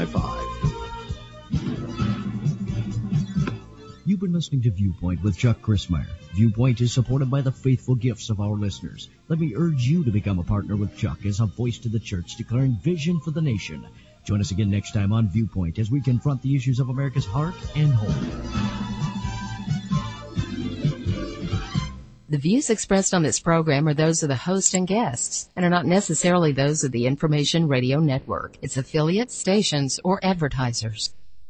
105.5. You've been listening to Viewpoint with Chuck Crismier. Viewpoint is supported by the faithful gifts of our listeners. Let me urge you to become a partner with Chuck as a voice to the church declaring vision for the nation. Join us again next time on Viewpoint as we confront the issues of America's heart and home. The views expressed on this program are those of the host and guests and are not necessarily those of the Information Radio Network, its affiliates, stations, or advertisers.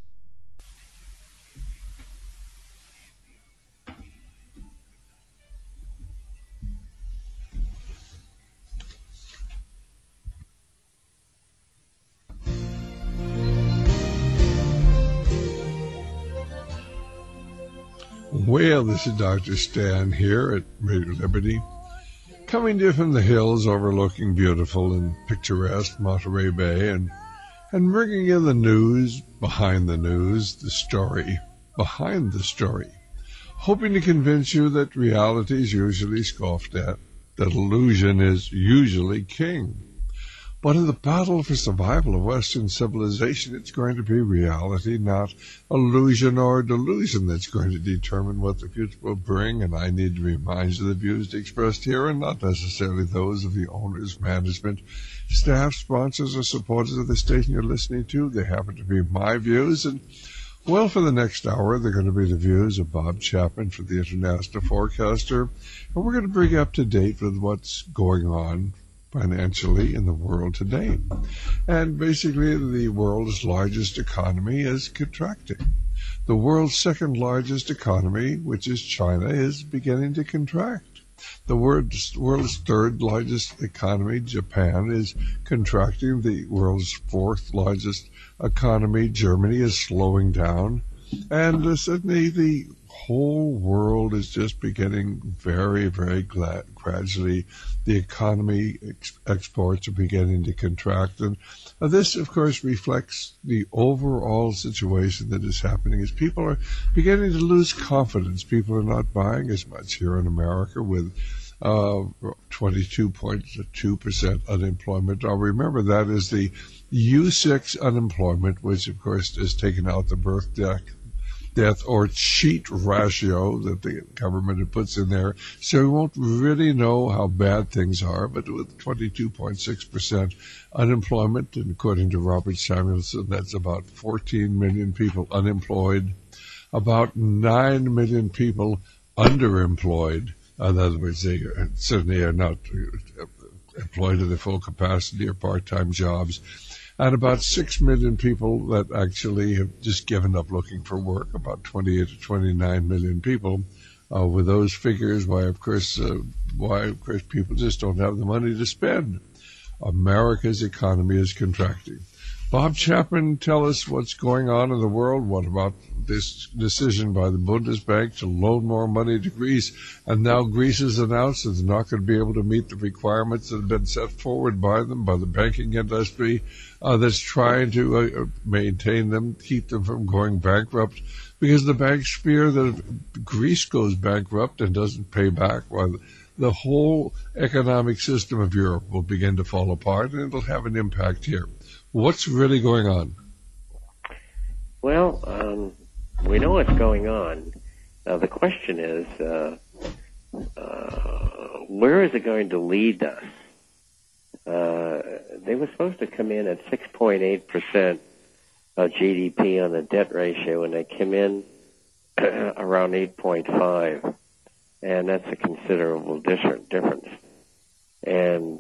Well, this is Dr. Stan here at Radio Liberty, coming to you from the hills overlooking beautiful and picturesque Monterey Bay, and bringing you the news behind the news, the story behind the story, hoping to convince you that reality is usually scoffed at, that illusion is usually king. But in the battle for survival of Western civilization, it's going to be reality, not illusion or delusion, that's going to determine what the future will bring. And I need to remind you the views expressed here are not necessarily those of the owners, management, staff, sponsors, or supporters of the station you're listening to. They happen to be my views. And, well, for the next hour, they're going to be the views of Bob Chapman for the International Forecaster. And we're going to bring you up to date with what's going on financially in the world today. And basically, the world's largest economy is contracting. The world's second largest economy, which is China, is beginning to contract. The world's third largest economy, Japan, is contracting. The world's fourth largest economy, Germany, is slowing down. And suddenly the whole world is just beginning very, very gradually. The economy, exports are beginning to contract. And this, of course, reflects the overall situation that is happening as people are beginning to lose confidence. People are not buying as much here in America with 22.2% unemployment. Now, remember, that is the U6 unemployment, which, of course, is taken out the birth death or cheat ratio that the government puts in there. So we won't really know how bad things are, but with 22.6% unemployment, and according to Robert Samuelson, that's about 14 million people unemployed, about 9 million people underemployed. In other words, they certainly are not employed at their full capacity or part-time jobs. And about 6 million people that actually have just given up looking for work, about 28 to 29 million people. With those figures, why, of course, people just don't have the money to spend. America's economy is contracting. Bob Chapman, tell us what's going on in the world. What about this decision by the Bundesbank to loan more money to Greece? And now Greece has announced that they're not going to be able to meet the requirements that have been set forward by them, by the banking industry that's trying to maintain them, keep them from going bankrupt, because the banks fear that if Greece goes bankrupt and doesn't pay back, well, the whole economic system of Europe will begin to fall apart, and it'll have an impact here. What's really going on? Well, we know what's going on. The question is, where is it going to lead us? They were supposed to come in at 6.8% of GDP on the debt ratio, and they came in around 8.5%, and that's a considerable difference. And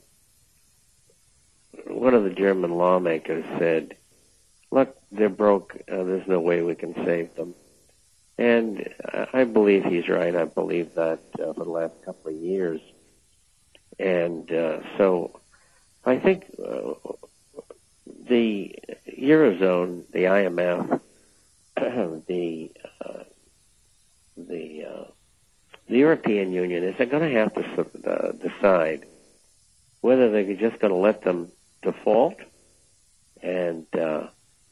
one of the German lawmakers said, look, they're broke. There's no way we can save them. And I believe he's right. I believe that for the last couple of years. And so I think the Eurozone, the IMF, the European Union is going to have to decide whether they're just going to let them default and 100%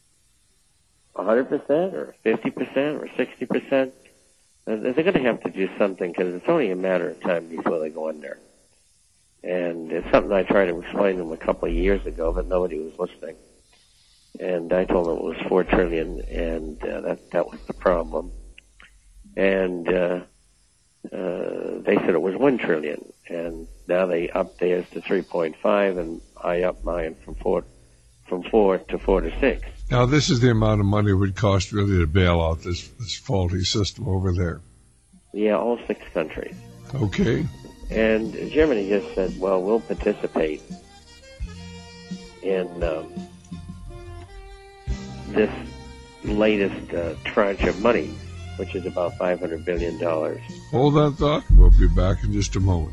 or 50% or 60%. They're going to have to do something because it's only a matter of time before they go under. And it's something I tried to explain to them a couple of years ago, but nobody was listening. And I told them it was $4 trillion, and that was the problem. And they said it was $1 trillion, and now they upped theirs to 3.5, and I upped mine from 4 to 6. Now, this is the amount of money it would cost really to bail out this faulty system over there. Yeah, all 6 countries. Okay. And Germany just said, well, we'll participate in this latest tranche of money, which is about $500 billion. Hold that thought. We'll be back in just a moment.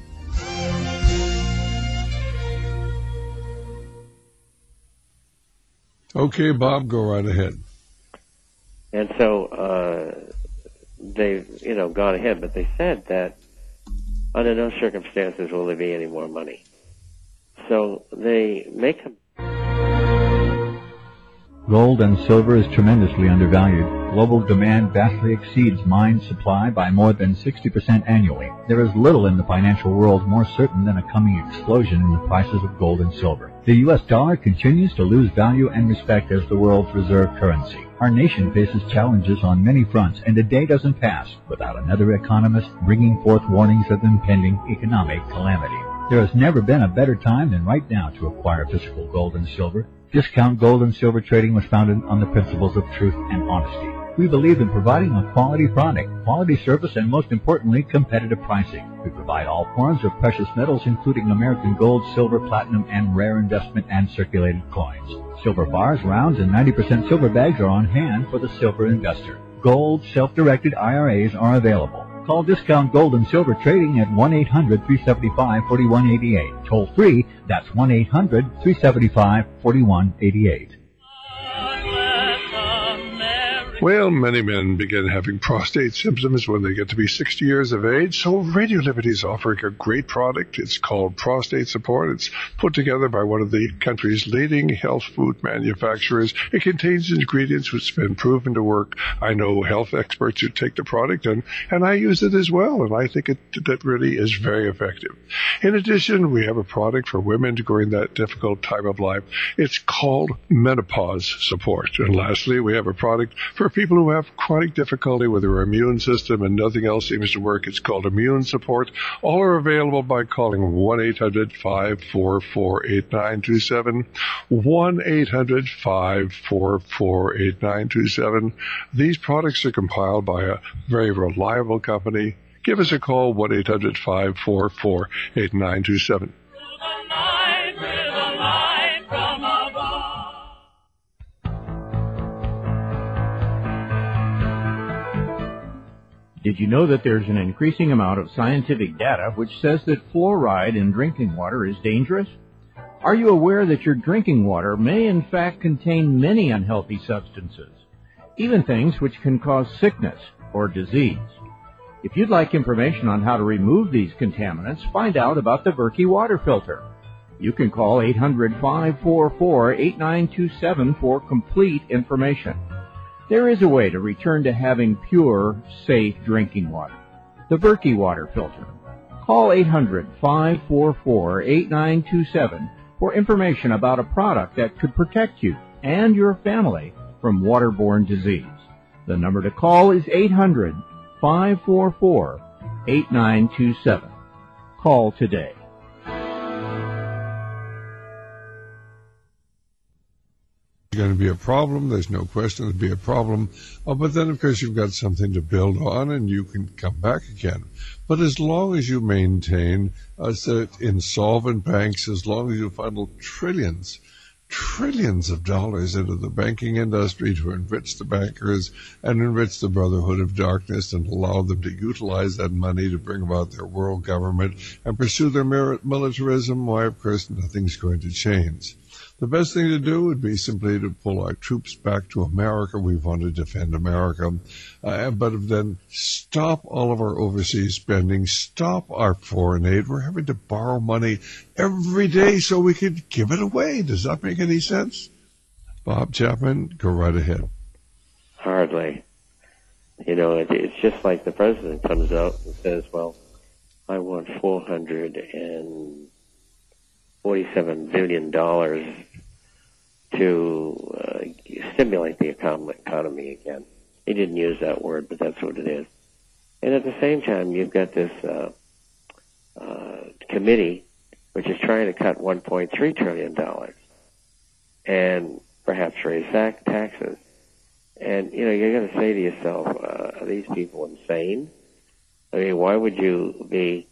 Okay, Bob, go right ahead. And so they've, gone ahead, but they said that under no circumstances will there be any more money. So they make a... Gold and silver is tremendously undervalued. Global demand vastly exceeds mine supply by more than 60% annually. There is little in the financial world more certain than a coming explosion in the prices of gold and silver. The U.S. dollar continues to lose value and respect as the world's reserve currency. Our nation faces challenges on many fronts, and a day doesn't pass without another economist bringing forth warnings of impending economic calamity. There has never been a better time than right now to acquire physical gold and silver. Discount Gold and Silver Trading was founded on the principles of truth and honesty. We believe in providing a quality product, quality service, and most importantly, competitive pricing. We provide all forms of precious metals, including American gold, silver, platinum, and rare investment and circulated coins. Silver bars, rounds, and 90% silver bags are on hand for the silver investor. Gold self-directed IRAs are available. Call Discount Gold and Silver Trading at 1-800-375-4188. Toll free, that's 1-800-375-4188. Well, many men begin having prostate symptoms when they get to be 60 years of age, so Radio Liberty is offering a great product. It's called Prostate Support. It's put together by one of the country's leading health food manufacturers. It contains ingredients which have been proven to work. I know health experts who take the product, and I use it as well, and I think that really is very effective. In addition, we have a product for women during that difficult time of life. It's called Menopause Support. And lastly, we have a product for people who have chronic difficulty with their immune system and nothing else seems to work. It's called Immune Support. All are available by calling 1-800-544-8927, 1-800-544-8927. These products are compiled by a very reliable company. Give us a call, 1-800-544-8927. Did you know that there's an increasing amount of scientific data which says that fluoride in drinking water is dangerous? Are you aware that your drinking water may in fact contain many unhealthy substances, even things which can cause sickness or disease? If you'd like information on how to remove these contaminants, find out about the Berkey water filter. You can call 800-544-8927 for complete information. There is a way to return to having pure, safe drinking water. The Berkey water filter. Call 800-544-8927 for information about a product that could protect you and your family from waterborne disease. The number to call is 800-544-8927. Call today. Going to be a problem. There's no question there'll be a problem. But then, of course, you've got something to build on, and you can come back again. But as long as you maintain insolvent banks, as long as you funnel trillions of dollars into the banking industry to enrich the bankers and enrich the Brotherhood of Darkness and allow them to utilize that money to bring about their world government and pursue their militarism, why, of course, nothing's going to change. The best thing to do would be simply to pull our troops back to America. We want to defend America. But then stop all of our overseas spending. Stop our foreign aid. We're having to borrow money every day so we can give it away. Does that make any sense? Bob Chapman, go right ahead. Hardly. It's just like the president comes out and says, well, I want $447 billion to stimulate the economy again. He didn't use that word, but that's what it is. And at the same time, you've got this committee which is trying to cut $1.3 trillion and perhaps raise taxes. And, you're going to say to yourself, are these people insane? I mean, why would you be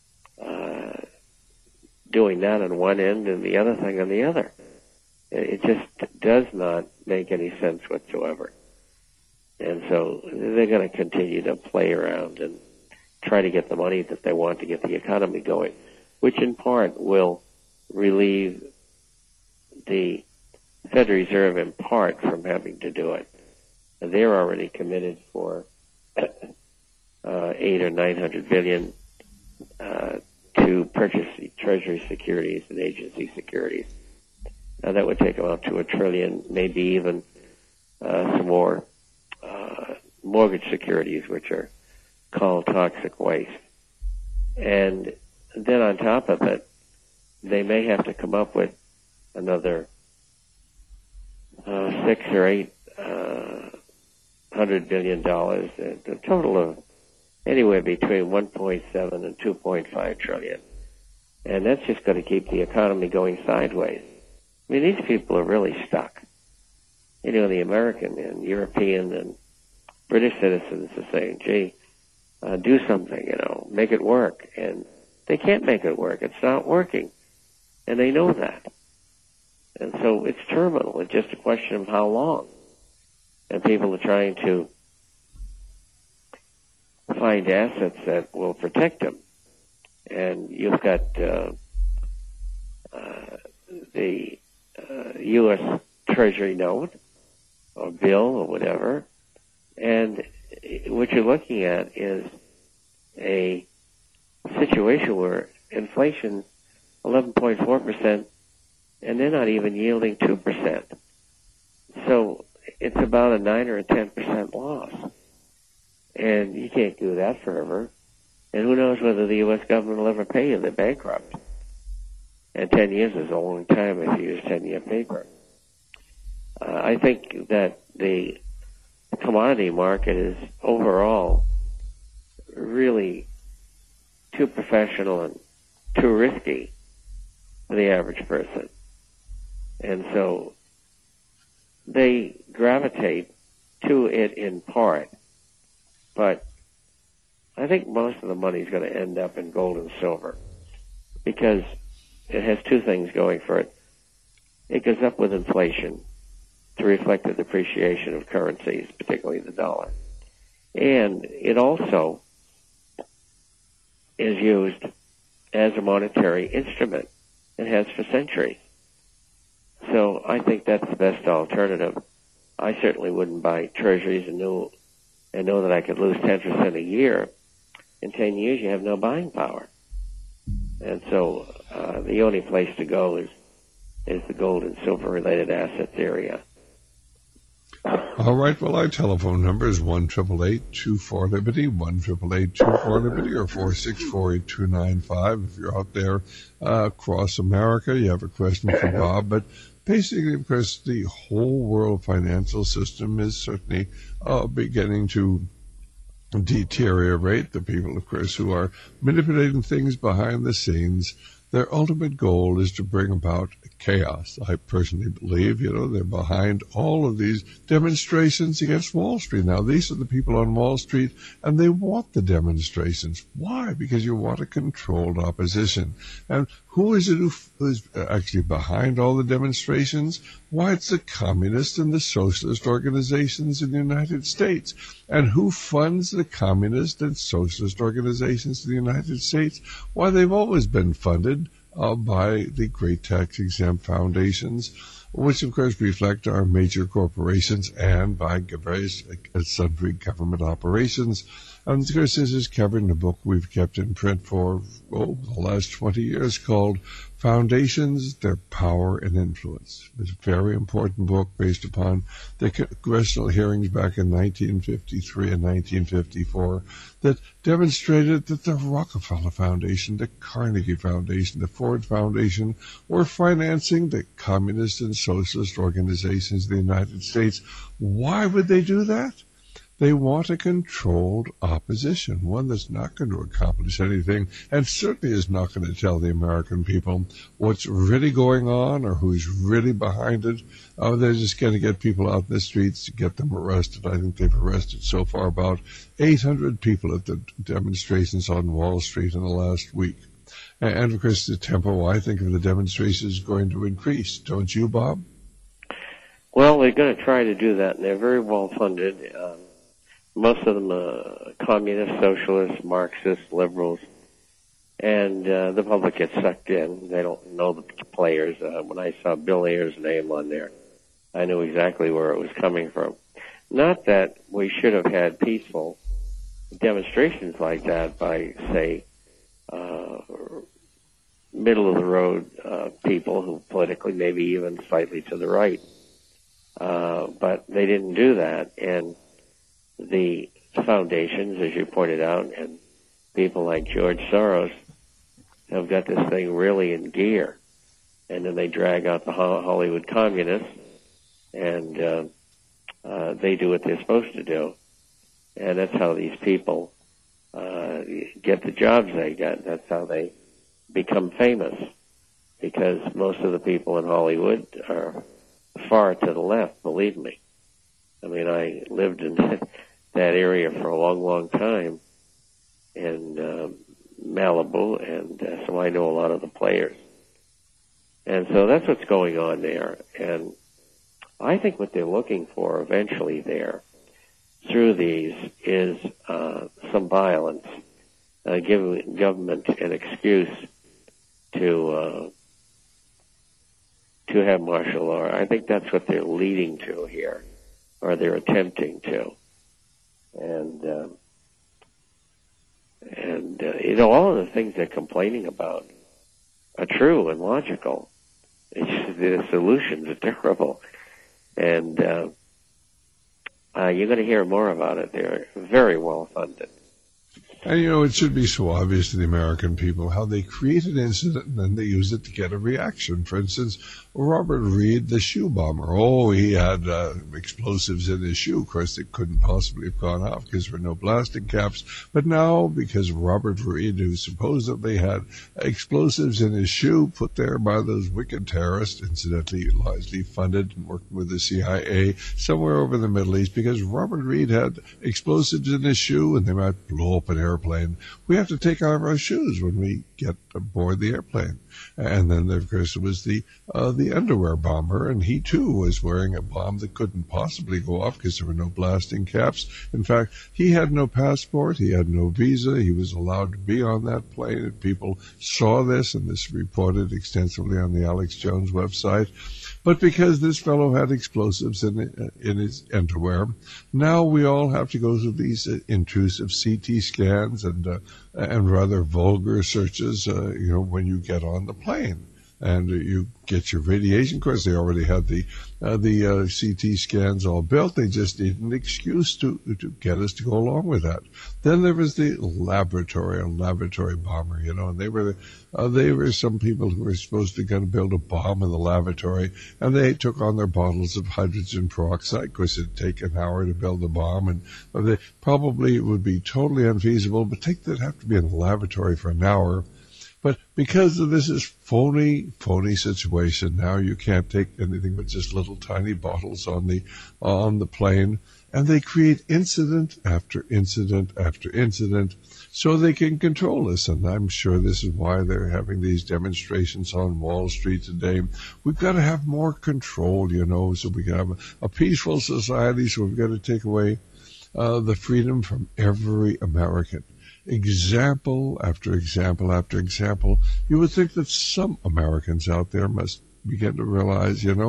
doing that on one end and the other thing on the other? It just does not make any sense whatsoever. And so they're going to continue to play around and try to get the money that they want to get the economy going, which in part will relieve the Federal Reserve in part from having to do it. And they're already committed for $800 or $900 billion to purchase Treasury securities and agency securities. Now that would take them up to $1 trillion, maybe even some more mortgage securities, which are called toxic waste. And then on top of it, they may have to come up with another $600 or $800 billion, a total of anywhere between 1.7 and 2.5 trillion. And that's just going to keep the economy going sideways. I mean, these people are really stuck. The American and European and British citizens are saying, gee, do something, make it work. And they can't make it work. It's not working. And they know that. And so it's terminal. It's just a question of how long. And people are trying to find assets that will protect them. And you've got the U.S. Treasury note or bill or whatever. And what you're looking at is a situation where inflation 11.4%, and they're not even yielding 2%. So it's about a 9 or a 10% loss. And you can't do that forever. And who knows whether the U.S. government will ever pay you. They're bankrupt. And 10 years is a long time if you use 10-year paper. I think that the commodity market is overall really too professional and too risky for the average person. And so they gravitate to it in part. But I think most of the money is going to end up in gold and silver because it has two things going for it. It goes up with inflation to reflect the depreciation of currencies, particularly the dollar. And it also is used as a monetary instrument. It has for centuries. So I think that's the best alternative. I certainly wouldn't buy treasuries and know that I could lose 10% a year. In 10 years, you have no buying power. And so the only place to go is the gold and silver related assets area. All right. Well, our telephone number is 1-888-24-LIBERTY, 1-888-24-LIBERTY, or 464-8295. If you're out there across America, you have a question for Bob. But basically, because the whole world financial system is certainly beginning to deteriorate. The people, of course, who are manipulating things behind the scenes, their ultimate goal is to bring about chaos. I personally believe, they're behind all of these demonstrations against Wall Street. Now, these are the people on Wall Street, and they want the demonstrations. Why? Because you want a controlled opposition. And who is it who's actually behind all the demonstrations? Why, it's the communist and the socialist organizations in the United States. And who funds the communist and socialist organizations in the United States? Why, they've always been funded by the great tax-exempt foundations, which of course reflect our major corporations, and by various sundry government operations. And of course, this is covered in a book we've kept in print for, the last 20 years called Foundations, Their Power and Influence. It's a very important book based upon the congressional hearings back in 1953 and 1954 that demonstrated that the Rockefeller Foundation, the Carnegie Foundation, the Ford Foundation were financing the communist and socialist organizations in the United States. Why would they do that? They want a controlled opposition, one that's not going to accomplish anything and certainly is not going to tell the American people what's really going on or who's really behind it. They're just going to get people out in the streets to get them arrested. I think they've arrested so far about 800 people at the demonstrations on Wall Street in the last week. And of course, the tempo, I think, of the demonstrations is going to increase. Don't you, Bob? Well, they're going to try to do that, and they're very well funded. Most of them are communists, socialists, Marxists, liberals, and the public gets sucked in. They don't know the players. When I saw Bill Ayer's name on there, I knew exactly where it was coming from. Not that we should have had peaceful demonstrations like that by, say, middle-of-the-road people who politically maybe even slightly to the right. But they didn't do that, and the foundations, as you pointed out, and people like George Soros have got this thing really in gear. And then they drag out the Hollywood communists, and they do what they're supposed to do. And that's how these people get the jobs they get. That's how they become famous, because most of the people in Hollywood are far to the left, believe me. I mean, I lived in that area for a long, long time in Malibu, and so I know a lot of the players. And so that's what's going on there. And I think what they're looking for eventually there, through these, is some violence, giving government an excuse to have martial law. I think that's what they're leading to here, or they're attempting to. And all of the things they're complaining about are true and logical. It's just the solutions are terrible. And you're going to hear more about it. They're very well funded. And, it should be so obvious to the American people how they create an incident and then they use it to get a reaction. For instance, Robert Reed, the shoe bomber. He had explosives in his shoe. Of course, it couldn't possibly have gone off because there were no blasting caps. But now, because Robert Reed, who supposedly had explosives in his shoe put there by those wicked terrorists, incidentally largely funded and working with the CIA somewhere over the Middle East, because Robert Reed had explosives in his shoe and they might blow up an airplane, we have to take off our shoes when we get aboard the airplane. And then, of course, it was the underwear bomber, and he too was wearing a bomb that couldn't possibly go off because there were no blasting caps. In fact, he had no passport, he had no visa, he was allowed to be on that plane, and people saw this, and this reported extensively on the Alex Jones website. But because this fellow had explosives in his underwear, now we all have to go through these intrusive CT scans and rather vulgar searches, when you get on the plane. And you get your radiation. Of course, they already had the CT scans all built. They just needed an excuse to get us to go along with that. Then there was the laboratory bomber, and they were some people who were supposed to going to build a bomb in the lavatory, and they took on their bottles of hydrogen peroxide. Of course, it'd take an hour to build the bomb, and it would be totally unfeasible, but they'd have to be in the lavatory for an hour. But because of this phony situation, now you can't take anything but just little tiny bottles on the plane, and they create incident after incident after incident, so they can control us. And I'm sure this is why they're having these demonstrations on Wall Street today. We've got to have more control, so we can have a peaceful society. So we've got to take away the freedom from every American. Example after example after example. You would think that some Americans out there must begin to realize,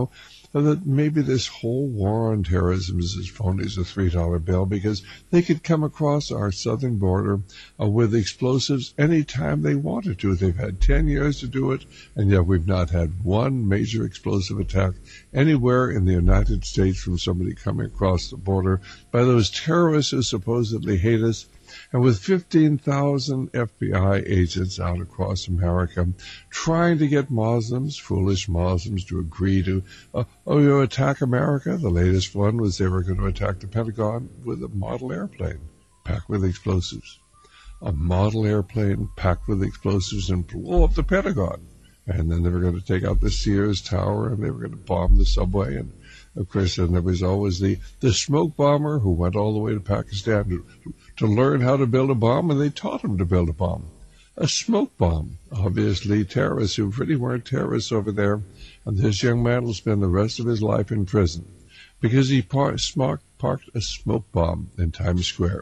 that maybe this whole war on terrorism is as phony as a $3 bill, because they could come across our southern border with explosives anytime they wanted to. They've had 10 years to do it, and yet we've not had one major explosive attack anywhere in the United States from somebody coming across the border by those terrorists who supposedly hate us. And with 15,000 FBI agents out across America trying to get Muslims, foolish Muslims, to agree to attack America. The latest one was they were going to attack the Pentagon with a model airplane packed with explosives. A model airplane packed with explosives and blow up the Pentagon. And then they were going to take out the Sears Tower, and they were going to bomb the subway. And of course, then there was always the smoke bomber who went all the way to Pakistan to learn how to build a bomb, and they taught him to build a bomb. A smoke bomb. Obviously, terrorists who really weren't terrorists over there. And this young man will spend the rest of his life in prison because he parked a smoke bomb in Times Square.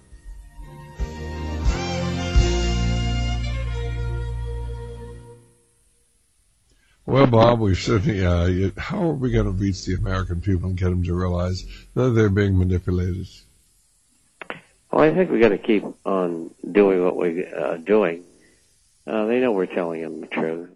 Well, Bob, we've certainly, how are we going to reach the American people and get them to realize that they're being manipulated? Well, I think we got to keep on doing what we're doing. They know we're telling them the truth.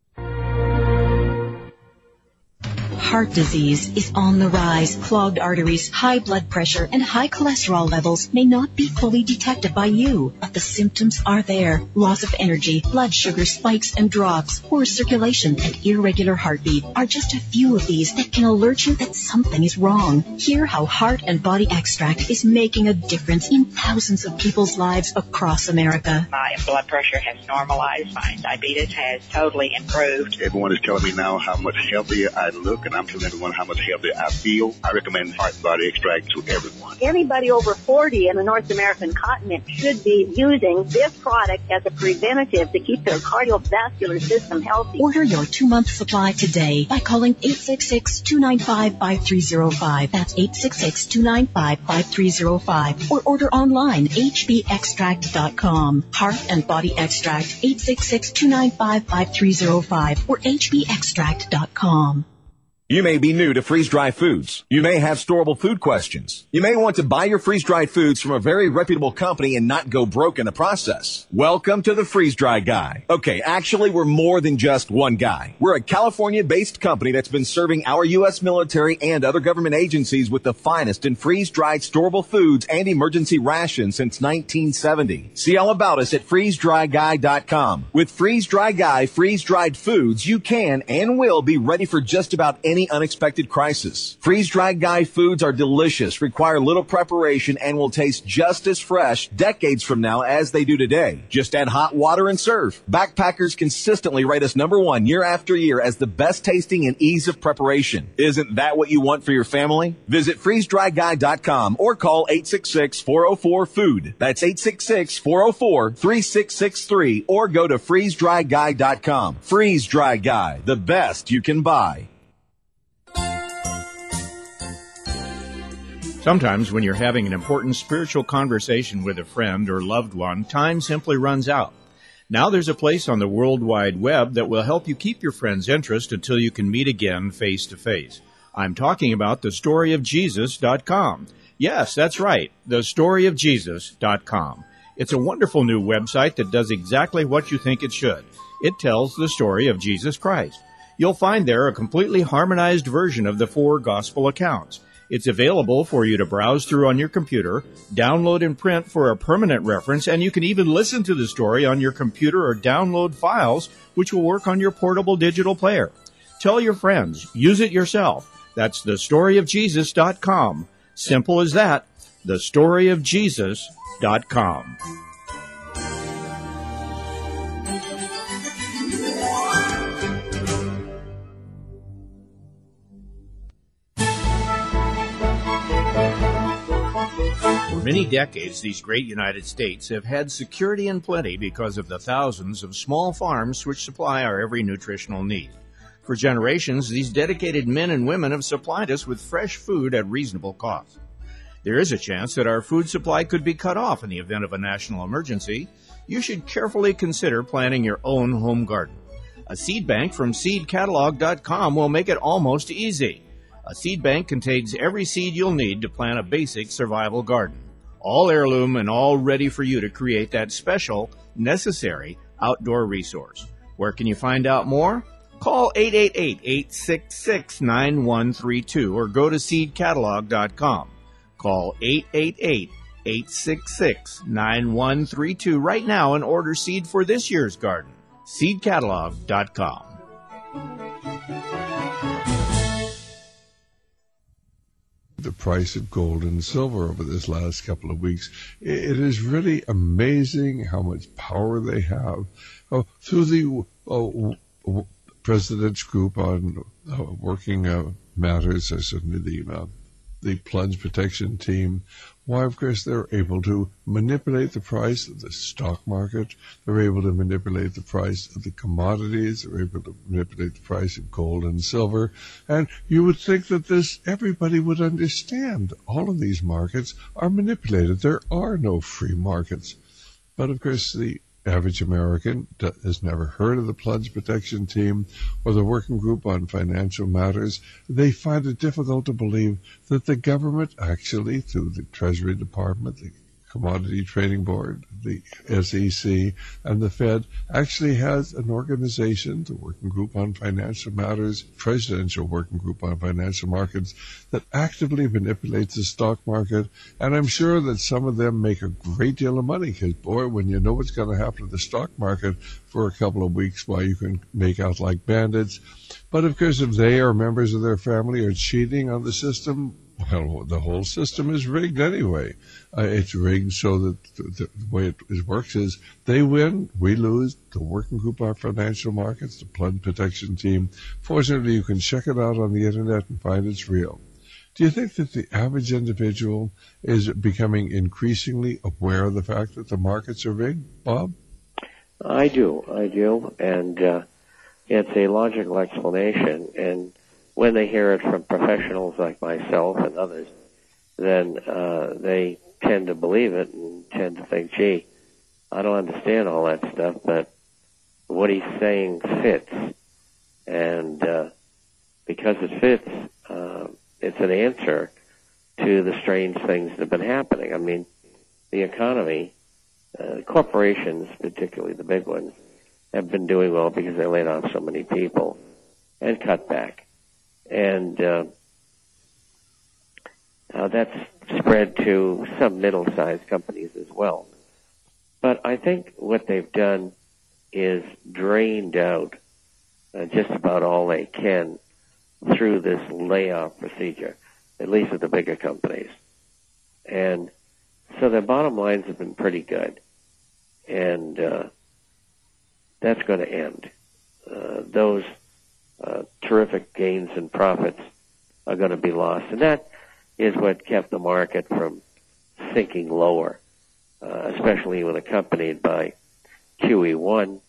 Heart disease is on the rise. Clogged arteries, high blood pressure, and high cholesterol levels may not be fully detected by you, but the symptoms are there. Loss of energy, blood sugar spikes and drops, poor circulation, and irregular heartbeat are just a few of these that can alert you that something is wrong. Hear how Heart and Body Extract is making a difference in thousands of people's lives across America. My blood pressure has normalized. My diabetes has totally improved. Everyone is telling me now how much healthier I look, and I'm telling everyone how much healthier I feel. I recommend Heart and Body Extract to everyone. Anybody over 40 in the North American continent should be using this product as a preventative to keep their cardiovascular system healthy. Order your 2-month supply today by calling 866-295-5305. That's 866-295-5305. Or order online, hbextract.com. Heart and Body Extract, 866-295-5305 or hbextract.com. You may be new to freeze-dried foods. You may have storable food questions. You may want to buy your freeze-dried foods from a very reputable company and not go broke in the process. Welcome to the Freeze-Dry Guy. Okay, actually, we're more than just one guy. We're a California-based company that's been serving our U.S. military and other government agencies with the finest in freeze-dried storable foods and emergency rations since 1970. See all about us at freezedryguy.com. With Freeze-Dry Guy freeze-dried foods, you can and will be ready for just about any unexpected crisis. Freeze-dried Guy foods are delicious, require little preparation, and will taste just as fresh decades from now as they do today. Just add hot water and serve. Backpackers consistently rate us #1 year after year as the best tasting and ease of preparation. Isn't that what you want for your family? Visit freezedryguy.com or call 866-404-FOOD. That's 866-404-3663 or go to freezedryguy.com. Freeze Dry Guy, the best you can buy. Sometimes when you're having an important spiritual conversation with a friend or loved one, time simply runs out. Now there's a place on the World Wide Web that will help you keep your friend's interest until you can meet again face to face. I'm talking about thestoryofjesus.com. Yes, that's right, thestoryofjesus.com. It's a wonderful new website that does exactly what you think it should. It tells the story of Jesus Christ. You'll find there a completely harmonized version of the 4 gospel accounts. It's available for you to browse through on your computer, download and print for a permanent reference, and you can even listen to the story on your computer or download files, which will work on your portable digital player. Tell your friends. Use it yourself. That's thestoryofjesus.com. Simple as that. thestoryofjesus.com. For many decades, these great United States have had security and plenty because of the thousands of small farms which supply our every nutritional need. For generations, these dedicated men and women have supplied us with fresh food at reasonable cost. There is a chance that our food supply could be cut off in the event of a national emergency. You should carefully consider planting your own home garden. A seed bank from seedcatalog.com will make it almost easy. A seed bank contains every seed you'll need to plant a basic survival garden. All heirloom and all ready for you to create that special, necessary outdoor resource. Where can you find out more? Call 888-866-9132 or go to seedcatalog.com. Call 888-866-9132 right now and order seed for this year's garden. seedcatalog.com. The price of gold and silver over this last couple of weeks. It is really amazing how much power they have. Through the President's Group on Working Matters, or certainly the Plunge Protection Team, why, of course, they're able to manipulate the price of the stock market. They're able to manipulate the price of the commodities. They're able to manipulate the price of gold and silver. And you would think that everybody would understand. All of these markets are manipulated. There are no free markets. But, of course, the average American has never heard of the Plunge Protection Team or the Working Group on Financial Matters. They find it difficult to believe that the government actually, through the Treasury Department, the Commodity Trading Board, the SEC, and the Fed, actually has an organization, the Working Group on Financial Matters, Presidential Working Group on Financial Markets, that actively manipulates the stock market. And I'm sure that some of them make a great deal of money, because, boy, when you know what's going to happen to the stock market for a couple of weeks, why, you can make out like bandits. But, of course, if they or members of their family are cheating on the system, well, the whole system is rigged anyway. It's rigged so that the way it works is they win, we lose. The Working Group on Financial Markets, the Plunge Protection Team. Fortunately, you can check it out on the Internet and find it's real. Do you think that the average individual is becoming increasingly aware of the fact that the markets are rigged, Bob? I do. And it's a logical explanation. And when they hear it from professionals like myself and others, then they tend to believe it and tend to think, gee, I don't understand all that stuff, but what he's saying fits. And because it fits, it's an answer to the strange things that have been happening. I mean, the economy, corporations, particularly the big ones, have been doing well because they laid off so many people and cut back. And that's spread to some middle-sized companies as well. But I think what they've done is drained out just about all they can through this layoff procedure, at least at the bigger companies. And so their bottom lines have been pretty good. And that's going to end. Those terrific gains and profits are going to be lost. And that is what kept the market from sinking lower, especially when accompanied by QE1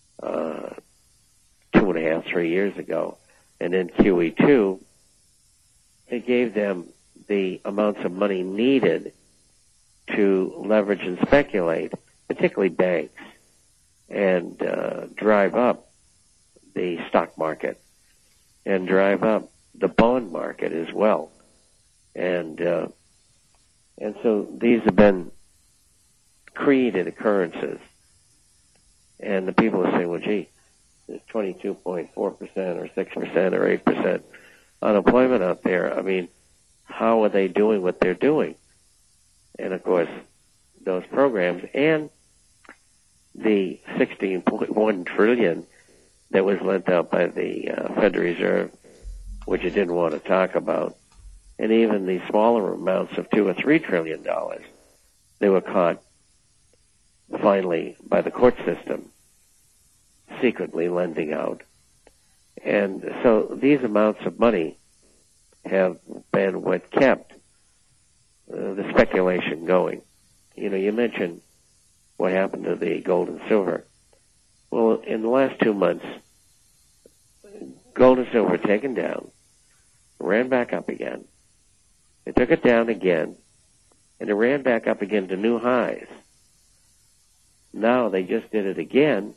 2.5, 3 years ago. And then QE2, it gave them the amounts of money needed to leverage and speculate, particularly banks, and drive up the stock market and drive up the bond market as well. And so these have been created occurrences. And the people are saying, well, gee, there's 22.4% or 6% or 8% unemployment out there. I mean, how are they doing what they're doing? And, of course, those programs and the $16.1 trillion that was lent out by the Federal Reserve, which it didn't want to talk about, and even the smaller amounts of $2 or $3 trillion, they were caught finally by the court system secretly lending out. And so these amounts of money have been what kept the speculation going. You know, you mentioned what happened to the gold and silver. Well, in the last 2 months, gold and silver were taken down, ran back up again. They took it down again, and it ran back up again to new highs. Now they just did it again.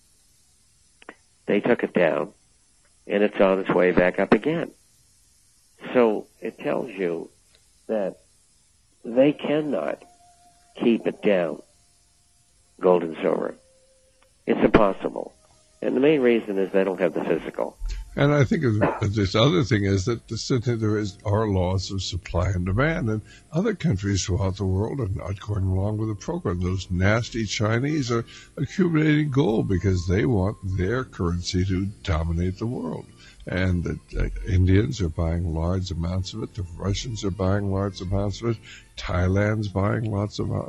They took it down, and it's on its way back up again. So it tells you that they cannot keep it down, gold and silver. It's impossible. And the main reason is they don't have the physical. And I think this other thing is that there are laws of supply and demand, and other countries throughout the world are not going along with the program. Those nasty Chinese are accumulating gold because they want their currency to dominate the world. And the Indians are buying large amounts of it. The Russians are buying large amounts of it. Thailand's buying lots of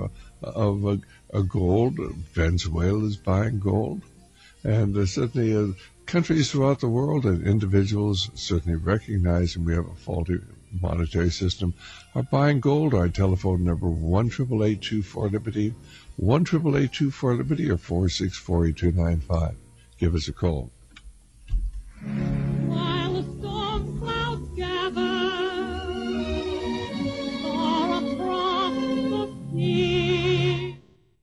gold. Venezuela is buying gold. And certainly countries throughout the world and individuals certainly recognizing we have a faulty monetary system are buying gold. Our telephone number 1-888-24-LIBERTY, 1-888-24-LIBERTY, or 464-8295. Give us a call. While the storm clouds gather far across the sea.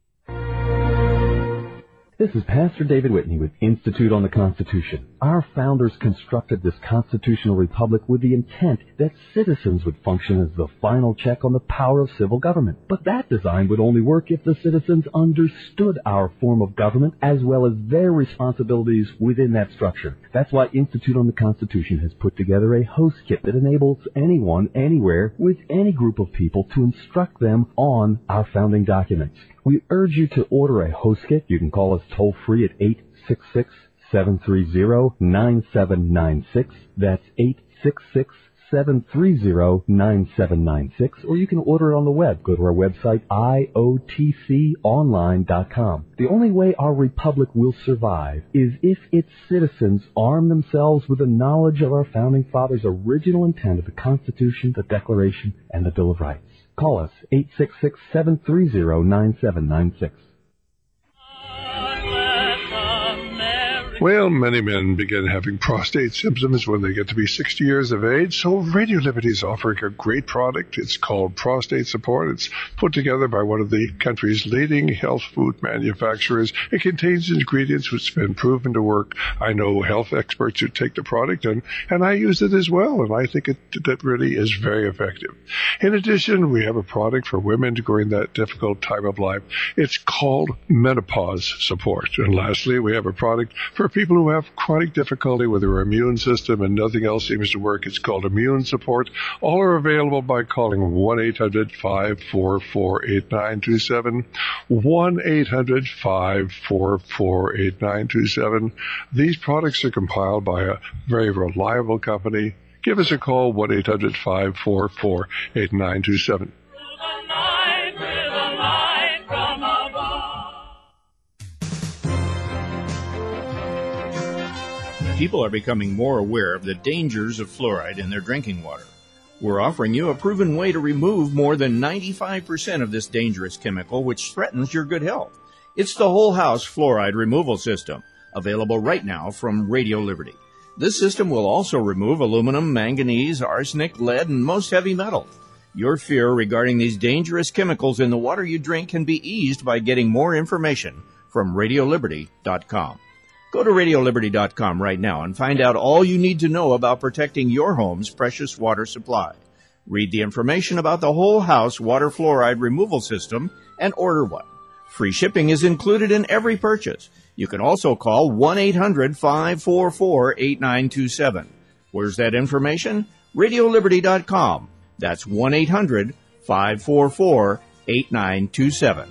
This is Pastor David Whitney with Institute on the Constitution. Our founders constructed this constitutional republic with the intent that citizens would function as the final check on the power of civil government. But that design would only work if the citizens understood our form of government as well as their responsibilities within that structure. That's why Institute on the Constitution has put together a host kit that enables anyone, anywhere, with any group of people to instruct them on our founding documents. We urge you to order a host kit. You can call us toll-free at 866-730-9796. That's 866-730-9796. Or you can order it on the web. Go to our website, iotconline.com. The only way our republic will survive is if its citizens arm themselves with the knowledge of our founding fathers' original intent of the Constitution, the Declaration, and the Bill of Rights. Call us, 866-730-9796. Well, many men begin having prostate symptoms when they get to be 60 years of age, so Radio Liberty is offering a great product. It's called Prostate Support. It's put together by one of the country's leading health food manufacturers. It contains ingredients which have been proven to work. I know health experts who take the product, and I use it as well, and I think that really is very effective. In addition, we have a product for women during that difficult time of life. It's called Menopause Support. And lastly, we have a product for people who have chronic difficulty with their immune system and nothing else seems to work. It's called Immune Support. All are available by calling 1-800-544-8927, 1-800-544-8927. These products are compiled by a very reliable company. Give us a call, 1-800-544-8927. People are becoming more aware of the dangers of fluoride in their drinking water. We're offering you a proven way to remove more than 95% of this dangerous chemical which threatens your good health. It's the Whole House Fluoride Removal System, available right now from Radio Liberty. This system will also remove aluminum, manganese, arsenic, lead, and most heavy metals. Your fear regarding these dangerous chemicals in the water you drink can be eased by getting more information from RadioLiberty.com. Go to RadioLiberty.com right now and find out all you need to know about protecting your home's precious water supply. Read the information about the Whole House Water Fluoride Removal System and order one. Free shipping is included in every purchase. You can also call 1-800-544-8927. Where's that information? RadioLiberty.com. That's 1-800-544-8927.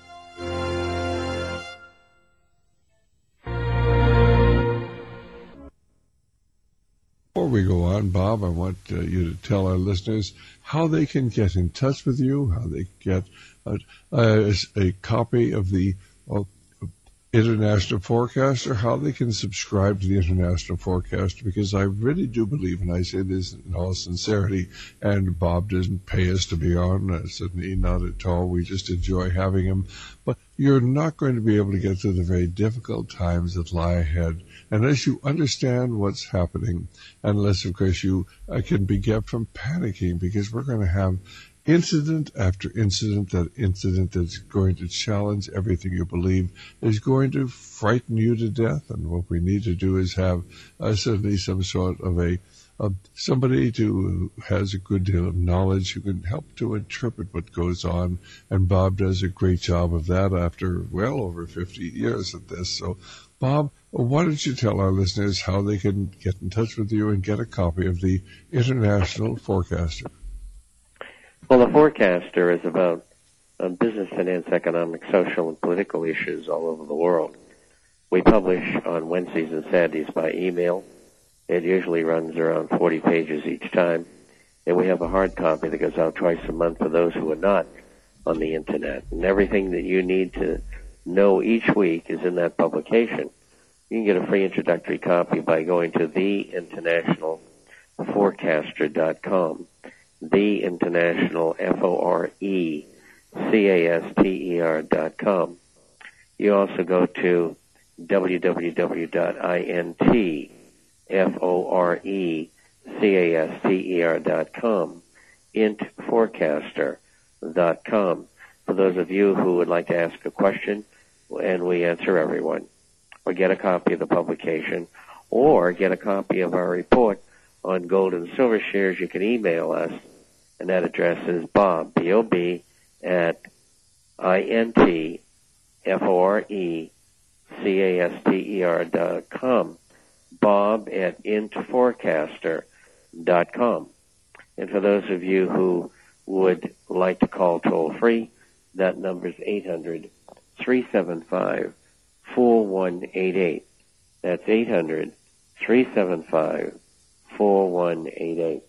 Before we go on, Bob, I want you to tell our listeners how they can get in touch with you, how they get a copy of the International Forecaster, how they can subscribe to the International Forecaster, because I really do believe, and I say this in all sincerity, and Bob doesn't pay us to be on, certainly not at all, we just enjoy having him, but you're not going to be able to get through the very difficult times that lie ahead unless you understand what's happening, unless, of course, you can be kept from panicking, because we're going to have incident after incident, that incident that's going to challenge everything you believe, is going to frighten you to death. And what we need to do is have certainly some sort of a somebody who has a good deal of knowledge who can help to interpret what goes on. And Bob does a great job of that after well over 50 years at this. So, Bob, why don't you tell our listeners how they can get in touch with you and get a copy of the International Forecaster? Well, the Forecaster is about business, finance, economic, social, and political issues all over the world. We publish on Wednesdays and Saturdays by email. It usually runs around 40 pages each time. And we have a hard copy that goes out twice a month for those who are not on the Internet. And everything that you need to know each week is in that publication. You can get a free introductory copy by going to theinternationalforecaster.com. The International, FORECASTER.com. You also go to www.intforecaster.com, intforecaster.com, for those of you who would like to ask a question, and we answer everyone. Or get a copy of the publication, or get a copy of our report on gold and silver shares. You can email us, and that address is Bob, B-O-B, at intforecaster.com, Bob at intforecaster.com. And for those of you who would like to call toll-free, that number is 800-375-4188. That's 800-375-4188.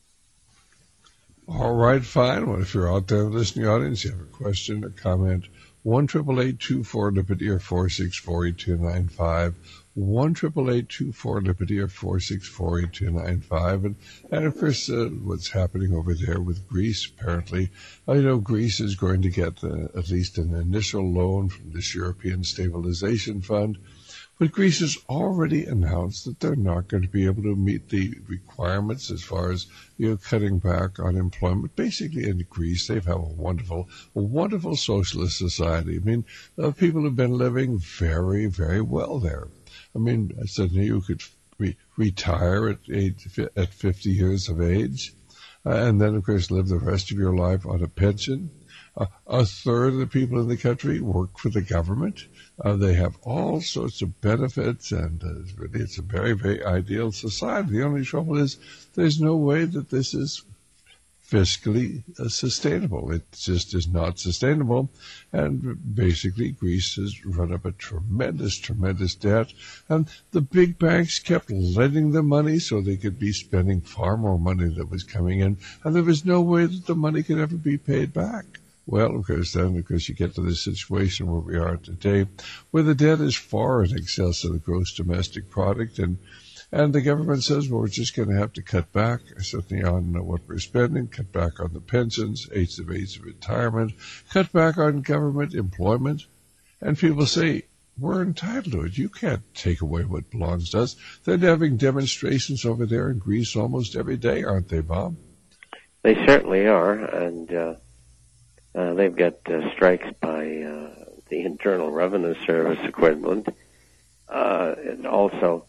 All right, fine. Well, if you're out there in the listening audience, you have a question or comment, 1-888-24-LIBERTY or 464-8295, 1-888-24-LIBERTY or 464-8295. And of course, what's happening over there with Greece, apparently, I know Greece is going to get at least an initial loan from this European Stabilization Fund. But Greece has already announced that they're not going to be able to meet the requirements as far as, cutting back on employment. Basically, in Greece, they have a wonderful socialist society. I mean, people have been living very, very well there. I mean, suddenly you could retire at 50 years of age, and then, of course, live the rest of your life on a pension. A third of the people in the country work for the government. They have all sorts of benefits, and it's a very, very ideal society. The only trouble is there's no way that this is fiscally sustainable. It just is not sustainable. And basically, Greece has run up a tremendous, tremendous debt. And the big banks kept lending them money so they could be spending far more money that was coming in. And there was no way that the money could ever be paid back. Well, of course, you get to the situation where we are today, where the debt is far in excess of the gross domestic product, and the government says, well, we're just going to have to cut back certainly on what we're spending, cut back on the pensions, age of retirement, cut back on government employment, and people say, we're entitled to it. You can't take away what belongs to us. They're having demonstrations over there in Greece almost every day, aren't they, Bob? They certainly are, and they've got strikes by the Internal Revenue Service equivalent, and also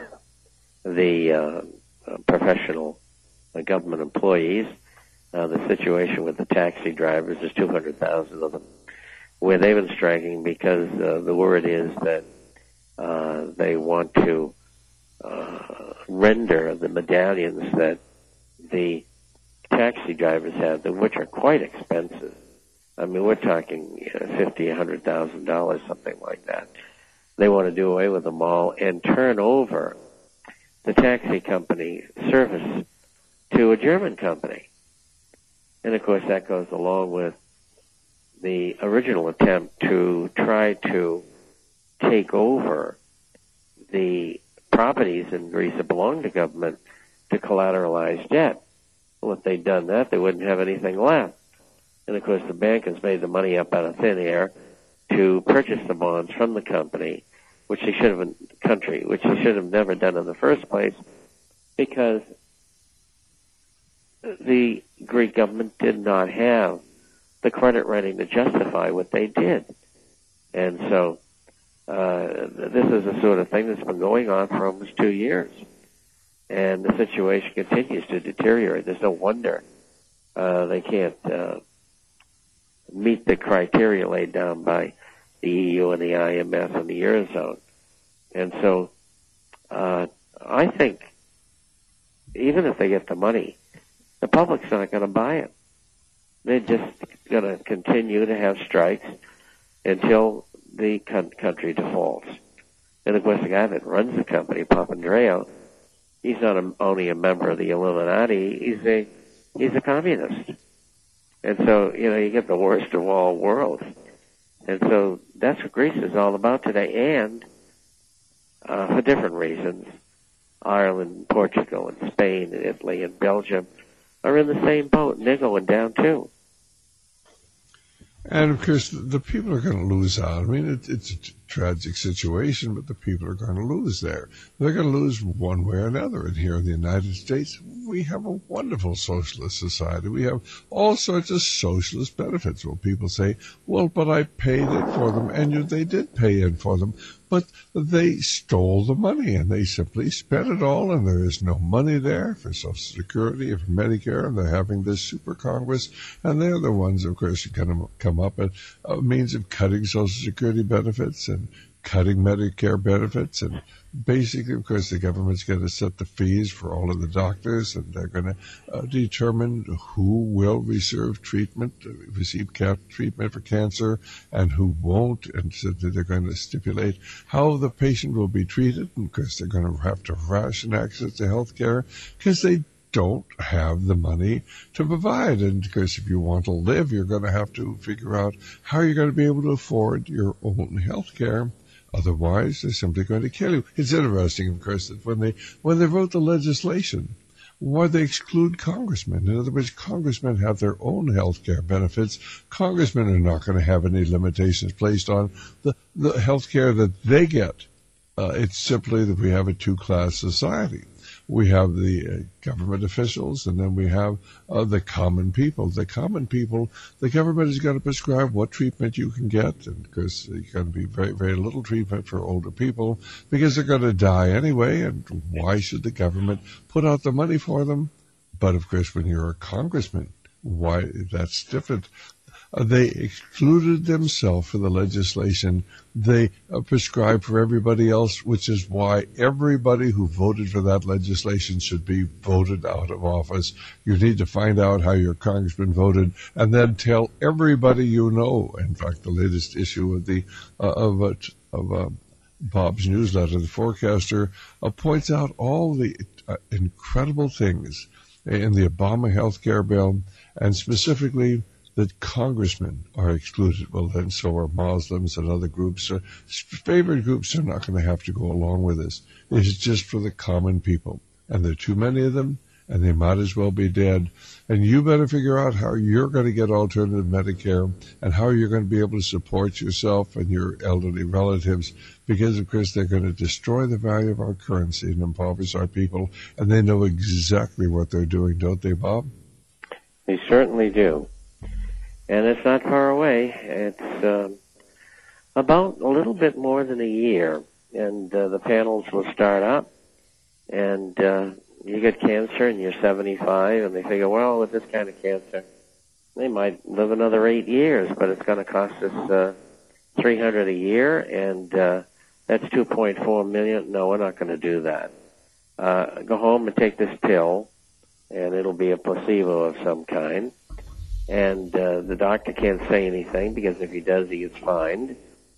the professional government employees. The situation with the taxi drivers is 200,000 of them, where they've been striking because the word is that they want to render the medallions that the taxi drivers have, which are quite expensive. I mean, we're talking $50,000, $100,000, something like that. They want to do away with them all and turn over the taxi company service to a German company. And, of course, that goes along with the original attempt to try to take over the properties in Greece that belong to government to collateralize debt. Well, if they'd done that, they wouldn't have anything left. And, of course, the bankers made the money up out of thin air to purchase the bonds from the company, which they should have never done in the first place, because the Greek government did not have the credit rating to justify what they did. And so this is the sort of thing that's been going on for almost 2 years. and the situation continues to deteriorate. There's no wonder they can't meet the criteria laid down by the EU and the IMF and the Eurozone. And so I think even if they get the money, the public's not going to buy it. They're just going to continue to have strikes until the country defaults. And of course, the guy that runs the company, Papandreou, he's not only a member of the Illuminati, he's a communist. And so, you get the worst of all worlds. And so that's what Greece is all about today. And for different reasons, Ireland, Portugal, and Spain, and Italy, and Belgium are in the same boat, and they're going down too. And of course, the people are going to lose out. I mean, it's a tragic situation, but the people are going to lose there. They're going to lose one way or another. And here in the United States, we have a wonderful socialist society. We have all sorts of socialist benefits. Well, people say, well, but I paid it for them, and they did pay in for them. But they stole the money, and they simply spent it all, and there is no money there for Social Security or for Medicare, and they're having this super Congress, and they're the ones, of course, who can come up with a means of cutting Social Security benefits and cutting Medicare benefits, and basically, of course, the government's going to set the fees for all of the doctors, and they're going to determine who will receive treatment for cancer and who won't, and so they're going to stipulate how the patient will be treated, and of course, they're going to have to ration access to health care because they don't have the money to provide. And of course, if you want to live, you're going to have to figure out how you're going to be able to afford your own health care. Otherwise, they're simply going to kill you. It's interesting, of course, that when they wrote the legislation, why they exclude congressmen. In other words, congressmen have their own health care benefits. Congressmen are not going to have any limitations placed on the health care that they get. It's simply that we have a two-class society. We have the government officials, and then we have the common people. The common people, the government is going to prescribe what treatment you can get, and of course, there's going to be very, very little treatment for older people because they're going to die anyway, and why should the government put out the money for them? But of course, when you're a congressman, why, that's different. They excluded themselves from the legislation. They prescribed for everybody else, which is why everybody who voted for that legislation should be voted out of office. You need to find out how your congressman voted and then tell everybody you know. In fact, the latest issue of Bob's newsletter, The Forecaster, points out all the incredible things in the Obama health care bill, and specifically that congressmen are excluded. Well, then so are Muslims and other groups. Favored groups are not going to have to go along with this. It's just for the common people. And there are too many of them, and they might as well be dead. And you better figure out how you're going to get alternative Medicare and how you're going to be able to support yourself and your elderly relatives, because, of course, they're going to destroy the value of our currency and impoverish our people. And they know exactly what they're doing, don't they, Bob? They certainly do. And it's not far away. It's about a little bit more than a year, and the panels will start up. And you get cancer, and you're 75, and they figure, well, with this kind of cancer, they might live another 8 years, but it's going to cost us $300 a year, and that's $2.4 million. No, we're not going to do that. Go home and take this pill, and it'll be a placebo of some kind. And the doctor can't say anything, because if he does, he gets fined.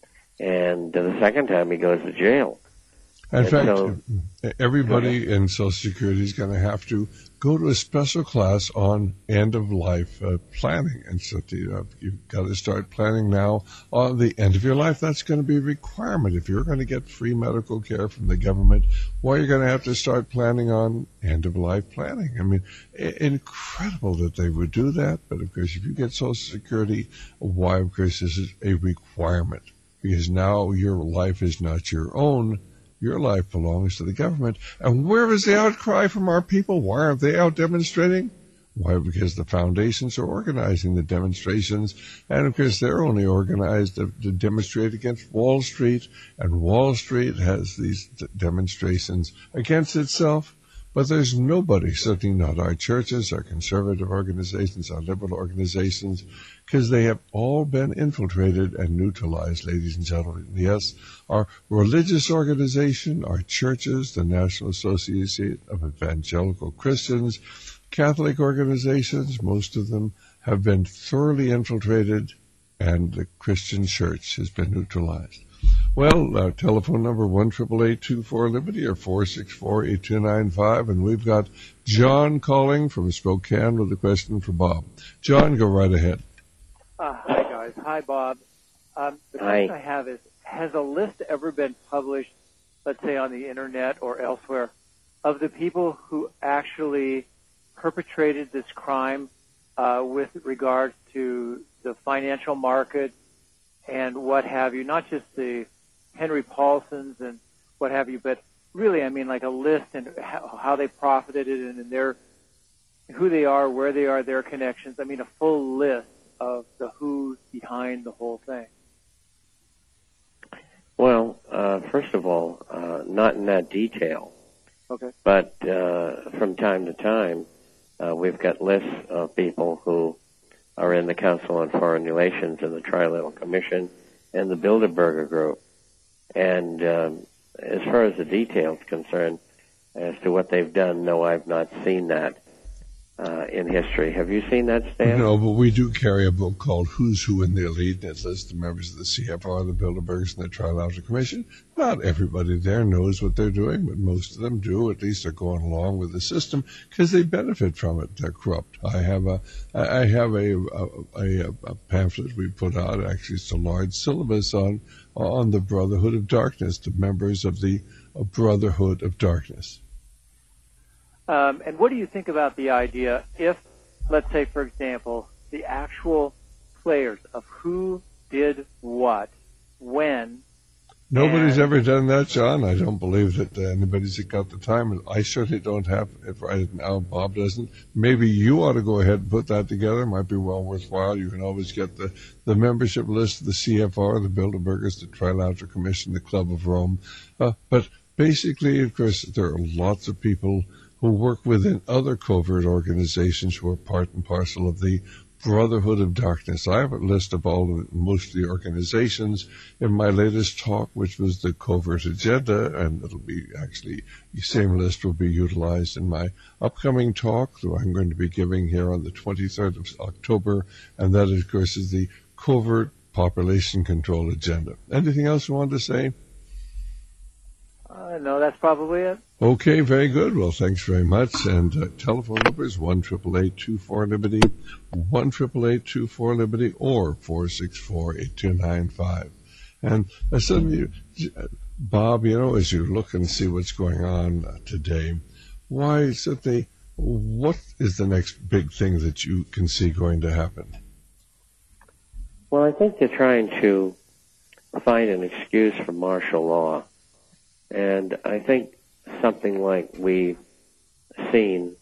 And the second time, he goes to jail. In fact, everybody in Social Security is going to have to go to a special class on end-of-life planning. And so you've got to start planning now on the end of your life. That's going to be a requirement. If you're going to get free medical care from the government, well, you're going to have to start planning on end-of-life planning. I mean, incredible that they would do that. But, of course, if you get Social Security, why, of course, this is a requirement. Because now your life is not your own. Your life belongs to the government. And where is the outcry from our people? Why aren't they out demonstrating? Why? Because the foundations are organizing the demonstrations. And, of course, they're only organized to demonstrate against Wall Street. And Wall Street has these demonstrations against itself. But there's nobody, certainly not our churches, our conservative organizations, our liberal organizations, because they have all been infiltrated and neutralized, ladies and gentlemen. Yes, our religious organization, our churches, the National Association of Evangelical Christians, Catholic organizations, most of them have been thoroughly infiltrated, and the Christian church has been neutralized. Well, telephone number 1-888-24-LIBERTY or 464-8295, and we've got John calling from Spokane with a question for Bob. John, go right ahead. Hi, guys. Hi, Bob. The question I have is, has a list ever been published, let's say on the Internet or elsewhere, of the people who actually perpetrated this crime with regard to the financial market and what have you, not just the Henry Paulsons and what have you, but really, I mean, like a list and how they profited and their, who they are, where they are, their connections. I mean, a full list of the who's behind the whole thing. Well, first of all, not in that detail. Okay. But from time to time, we've got lists of people who are in the Council on Foreign Relations and the Trilateral Commission and the Bilderberger Group. And as far as the details concerned, as to what they've done, no, I've not seen that in history. Have you seen that, Stan? No, but we do carry a book called Who's Who in the Elite, and it lists the members of the CFR, the Bilderbergers, and the Trilateral Commission. Not everybody there knows what they're doing, but most of them do. At least they're going along with the system because they benefit from it. They're corrupt. I have a pamphlet we put out. Actually, it's a large syllabus on the Brotherhood of Darkness, the members of the Brotherhood of Darkness. And what do you think about the idea if, let's say, for example, the actual players of who did what, when? Nobody's ever done that, John. I don't believe that anybody's got the time. I certainly don't have it right now. Bob doesn't. Maybe you ought to go ahead and put that together. It might be well worthwhile. You can always get the membership list of the CFR, the Bilderbergers, the Trilateral Commission, the Club of Rome. But basically, of course, there are lots of people who work within other covert organizations who are part and parcel of the Brotherhood of Darkness. I have a list of most of the organizations in my latest talk, which was the Covert Agenda, and it'll be actually, the same list will be utilized in my upcoming talk that I'm going to be giving here on the 23rd of October, and that, of course, is the Covert Population Control Agenda. Anything else you want to say? No, that's probably it. Okay, very good. Well, thanks very much. And telephone number is 1-888-24-LIBERTY, 1-888-24-LIBERTY, or 464-8295. And suddenly, Bob, you know, as you look and see what's going on today, what is the next big thing that you can see going to happen? Well, I think they're trying to find an excuse for martial law. And I think something like we've seen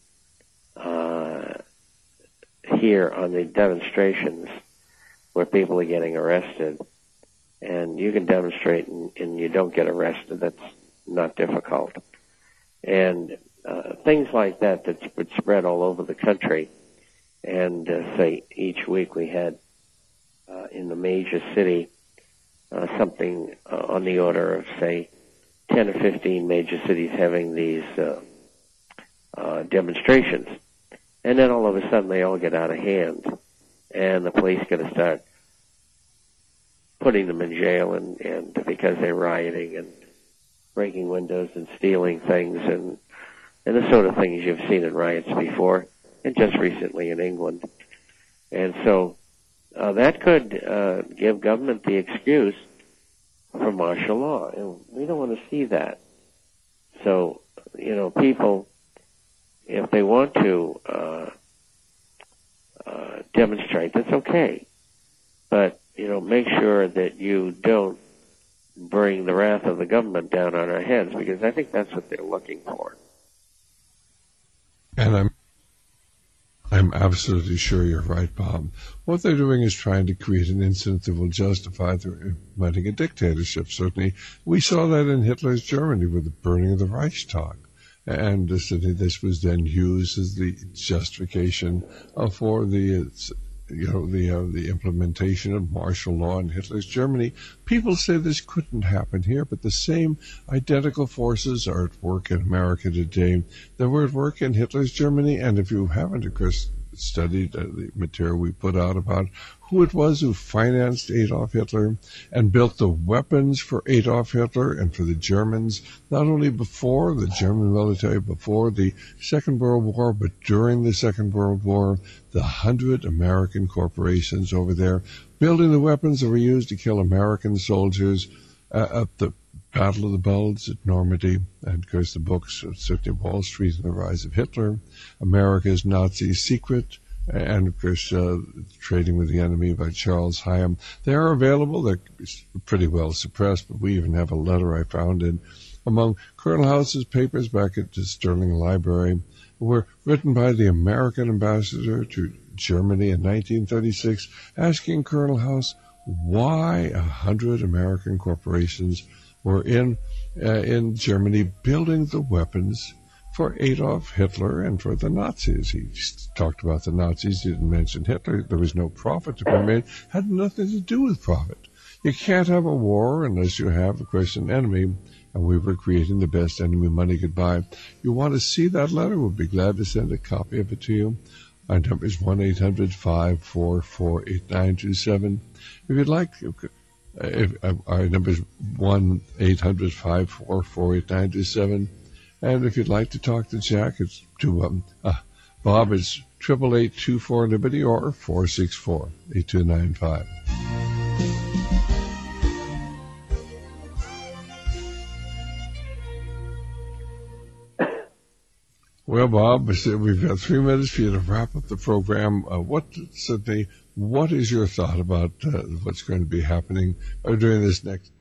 here on the demonstrations where people are getting arrested, and you can demonstrate and you don't get arrested. That's not difficult. And things like that would spread all over the country. And say each week we had in the major city something on the order of, say, 10 or 15 major cities having these demonstrations. And then all of a sudden they all get out of hand, and the police got to start putting them in jail and because they're rioting and breaking windows and stealing things and the sort of things you've seen in riots before and just recently in England. And so that could give government the excuse for martial law, and we don't want to see that. So, you know, people, if they want to demonstrate, that's okay. But, you know, make sure that you don't bring the wrath of the government down on our heads, because I think that's what they're looking for. And I'm absolutely sure you're right, Bob. What they're doing is trying to create an incident that will justify their implementing a dictatorship. Certainly, we saw that in Hitler's Germany with the burning of the Reichstag. And this was then used as the justification for the implementation of martial law in Hitler's Germany. People say this couldn't happen here, but the same identical forces are at work in America today that were at work in Hitler's Germany. And if you haven't, of course, studied the material we put out about who it was who financed Adolf Hitler and built the weapons for Adolf Hitler and for the Germans, not only before the German military, before the Second World War, but during the Second World War, the 100 American corporations over there building the weapons that were used to kill American soldiers at the Battle of the Bulge at Normandy, and of course the books, certainly Wall Street and the Rise of Hitler, America's Nazi Secret, and of course Trading with the Enemy by Charles Hyam. They are available. They're pretty well suppressed, but we even have a letter I found in among Colonel House's papers back at the Sterling Library, were written by the American ambassador to Germany in 1936, asking Colonel House why 100 American corporations were in Germany building the weapons for Adolf Hitler and for the Nazis. He talked about the Nazis, didn't mention Hitler. There was no profit to be made. Had nothing to do with profit. You can't have a war unless you have, of course, an enemy, and we were creating the best enemy money could buy. You want to see that letter? We'll be glad to send a copy of it to you. Our number is 1-800-544-8927. If you'd like, our number is 1-800-544-8927. And if you'd like to talk to Jack, it's to Bob, it's 888-24-LIBERTY or 464-8295. Well, Bob, we've got 3 minutes for you to wrap up the program. What is your thought about what's going to be happening during this next?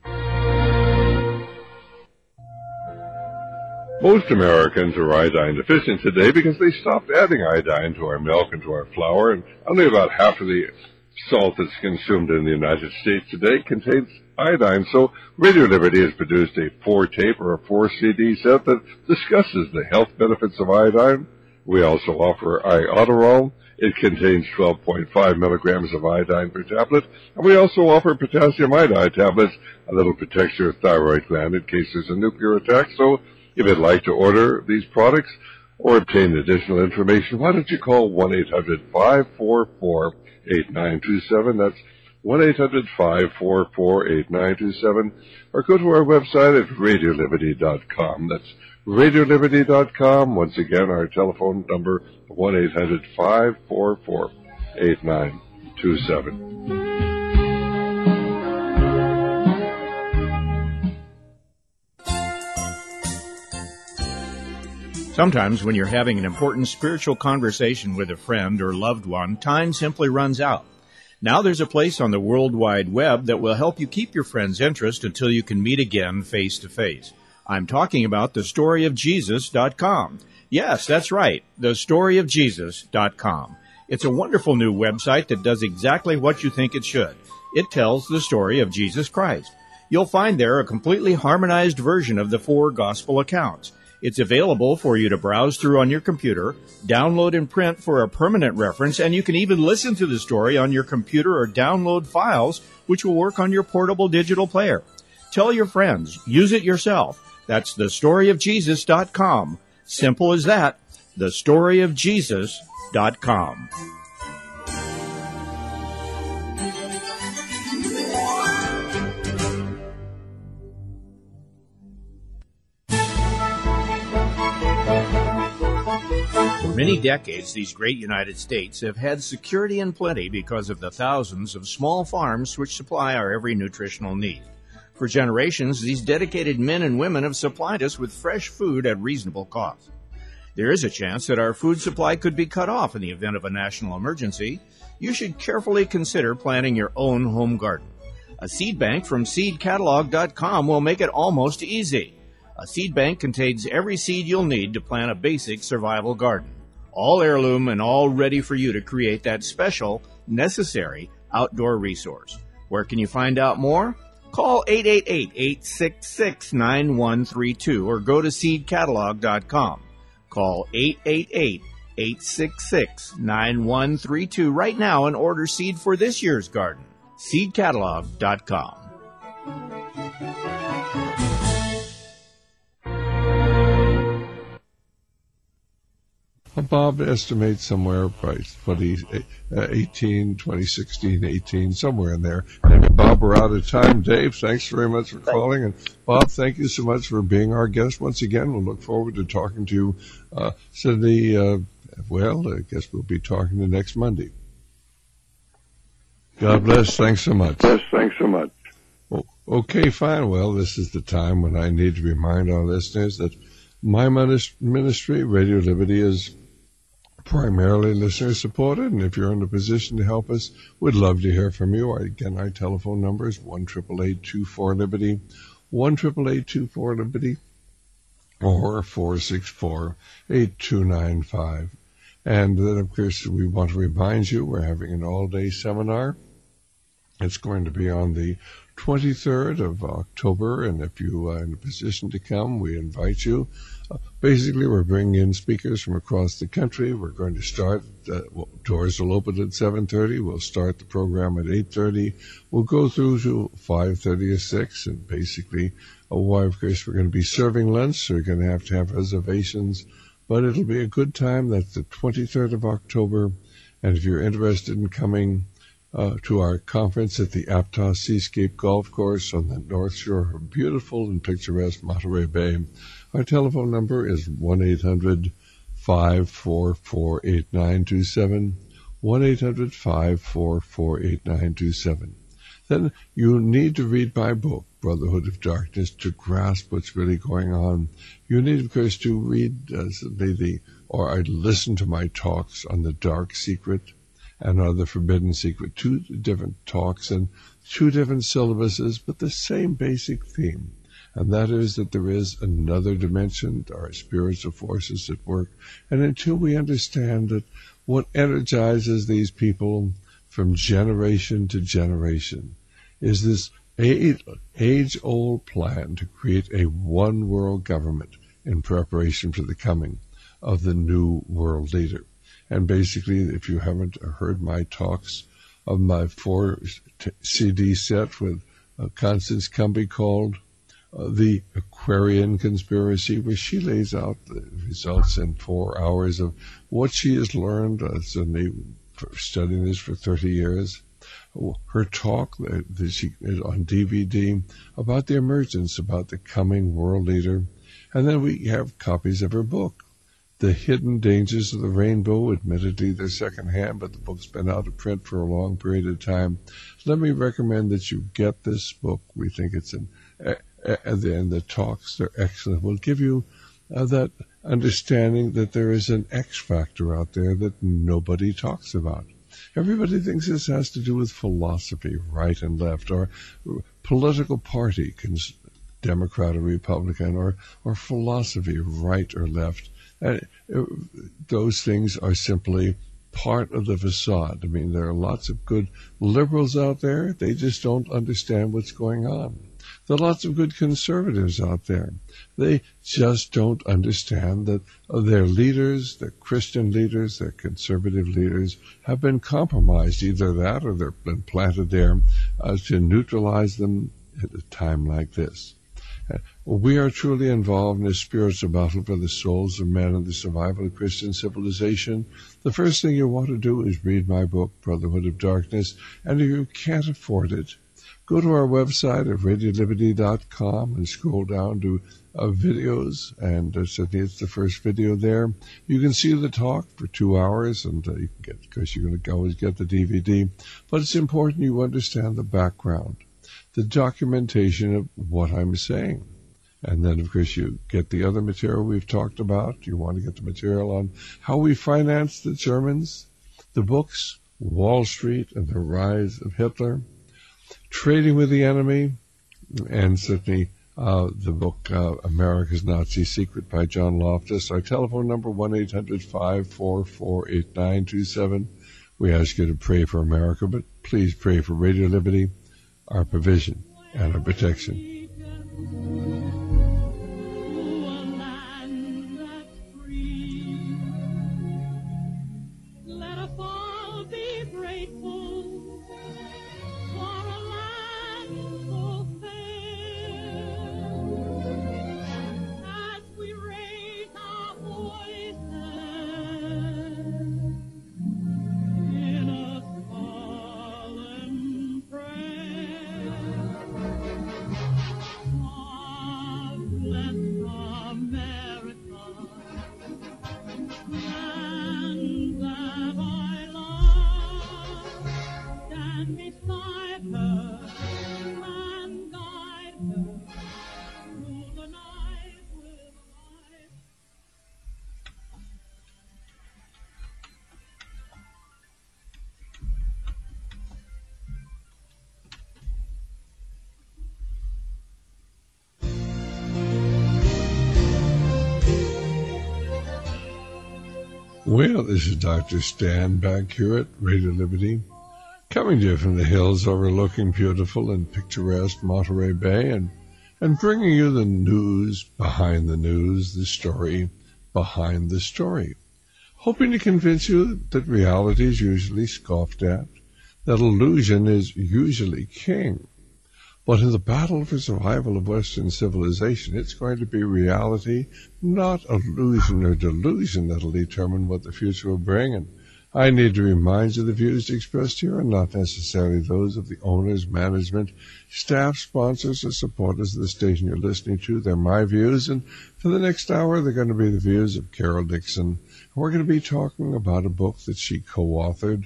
Most Americans are iodine deficient today because they stopped adding iodine to our milk and to our flour, and only about half of the salt that's consumed in the United States today contains iodine. So Radio Liberty has produced a 4-tape or a 4-CD set that discusses the health benefits of iodine. We also offer Iodoral. It contains 12.5 milligrams of iodine per tablet. And we also offer potassium iodide tablets that'll protect your thyroid gland in case there's a nuclear attack. So if you'd like to order these products or obtain additional information, why don't you call 1-800-544-8927. That's 1-800-544-8927. Or go to our website at RadioLiberty.com. That's RadioLiberty.com. Once again, our telephone number, 1-800-544-8927. Sometimes when you're having an important spiritual conversation with a friend or loved one, time simply runs out. Now there's a place on the World Wide Web that will help you keep your friend's interest until you can meet again face to face. I'm talking about thestoryofjesus.com. Yes, that's right, thestoryofjesus.com. It's a wonderful new website that does exactly what you think it should. It tells the story of Jesus Christ. You'll find there a completely harmonized version of the 4 gospel accounts. It's available for you to browse through on your computer, download and print for a permanent reference, and you can even listen to the story on your computer or download files, which will work on your portable digital player. Tell your friends. Use it yourself. That's thestoryofjesus.com. Simple as that. thestoryofjesus.com. For many decades, these great United States have had security and plenty because of the thousands of small farms which supply our every nutritional need. For generations, these dedicated men and women have supplied us with fresh food at reasonable cost. There is a chance that our food supply could be cut off in the event of a national emergency. You should carefully consider planting your own home garden. A seed bank from seedcatalog.com will make it almost easy. A seed bank contains every seed you'll need to plant a basic survival garden. All heirloom and all ready for you to create that special, necessary outdoor resource. Where can you find out more? Call 888-866-9132 or go to seedcatalog.com. Call 888-866-9132 right now and order seed for this year's garden. seedcatalog.com. Bob estimates somewhere by 2016, 18, somewhere in there. And Bob, we're out of time. Dave, thanks very much for calling. And Bob, thank you so much for being our guest once again. We'll look forward to talking to you, Cindy. I guess we'll be talking to next Monday. God bless. Thanks so much. Yes, thanks so much. Okay, fine. Well, this is the time when I need to remind our listeners that my ministry, Radio Liberty, is primarily listener-supported, and if you're in a position to help us, we'd love to hear from you. Again, our telephone number is 1-888-24-LIBERTY, 1-888-24-LIBERTY, or 464-8295. And then, of course, we want to remind you we're having an all-day seminar. It's going to be on the 23rd of October, and if you are in a position to come, we invite you. Basically, we're bringing in speakers from across the country. We're going to start, doors will open at 7:30. We'll start the program at 8:30. We'll go through to 5:30 or 6, and basically, of course, we're going to be serving lunch, so you're going to have reservations. But it'll be a good time. That's the 23rd of October, and if you're interested in coming to our conference at the Aptos Seascape Golf Course on the North Shore of beautiful and picturesque Monterey Bay, our telephone number is 1-800-544-8927, 1-800-544-8927. Then you need to read my book, Brotherhood of Darkness, to grasp what's really going on. You need, of course, to read or listen to my talks on the Dark Secret and on the Forbidden Secret, 2 different talks and 2 different syllabuses, but the same basic theme. And that is that there is another dimension, our spiritual forces at work. And until we understand that what energizes these people from generation to generation is this age-old plan to create a one-world government in preparation for the coming of the new world leader. And basically, if you haven't heard my talks of my 4 CD set with Constance Cumby called The Aquarian Conspiracy, where she lays out the results in 4 hours of what she has learned studying this for 30 years. Her talk that she is on DVD about the emergence, about the coming world leader. And then we have copies of her book, The Hidden Dangers of the Rainbow. Admittedly, they're secondhand, but the book's been out of print for a long period of time. Let me recommend that you get this book. We think it's and the talks, they're excellent. We'll give you that understanding that there is an X factor out there that nobody talks about. Everybody thinks this has to do with philosophy, right and left, or political party, Democrat or Republican, or philosophy, right or left. Those things are simply part of the facade. I mean, there are lots of good liberals out there. They just don't understand what's going on. There are lots of good conservatives out there. They just don't understand that their leaders, their Christian leaders, their conservative leaders, have been compromised. Either that or they've been planted there to neutralize them at a time like this. We are truly involved in a spiritual battle for the souls of men and the survival of Christian civilization. The first thing you want to do is read my book, Brotherhood of Darkness, and if you can't afford it, go to our website at radioliberty.com and scroll down to videos, and certainly it's the first video there. You can see the talk for 2 hours, and you can get, because you're going to always get the DVD. But it's important you understand the background, the documentation of what I'm saying. And then, of course, you get the other material we've talked about. You want to get the material on how we financed the Germans, the books, Wall Street and the Rise of Hitler, Trading with the Enemy, and certainly the book America's Nazi Secret by John Loftus. Our telephone number, 1-800-544-8927. We ask you to pray for America, but please pray for Radio Liberty, our provision and our protection. Let us all be grateful for a land so fair. As we raise our voices in a solemn prayer. God bless America, land that I love. Stand beside her and guide her through the night with light. Well, this is Dr. Stan back here at Radio Liberty, coming to you from the hills overlooking beautiful and picturesque Monterey Bay, and bringing you the news behind the news, the story behind the story, hoping to convince you that reality is usually scoffed at, that illusion is usually king. But in the battle for survival of Western civilization, it's going to be reality, not illusion or delusion, that'll determine what the future will bring. And I need to remind you the views expressed here are not necessarily those of the owners, management, staff, sponsors, or supporters of the station you're listening to. They're my views, and for the next hour, they're going to be the views of Carol Dixon. We're going to be talking about a book that she co-authored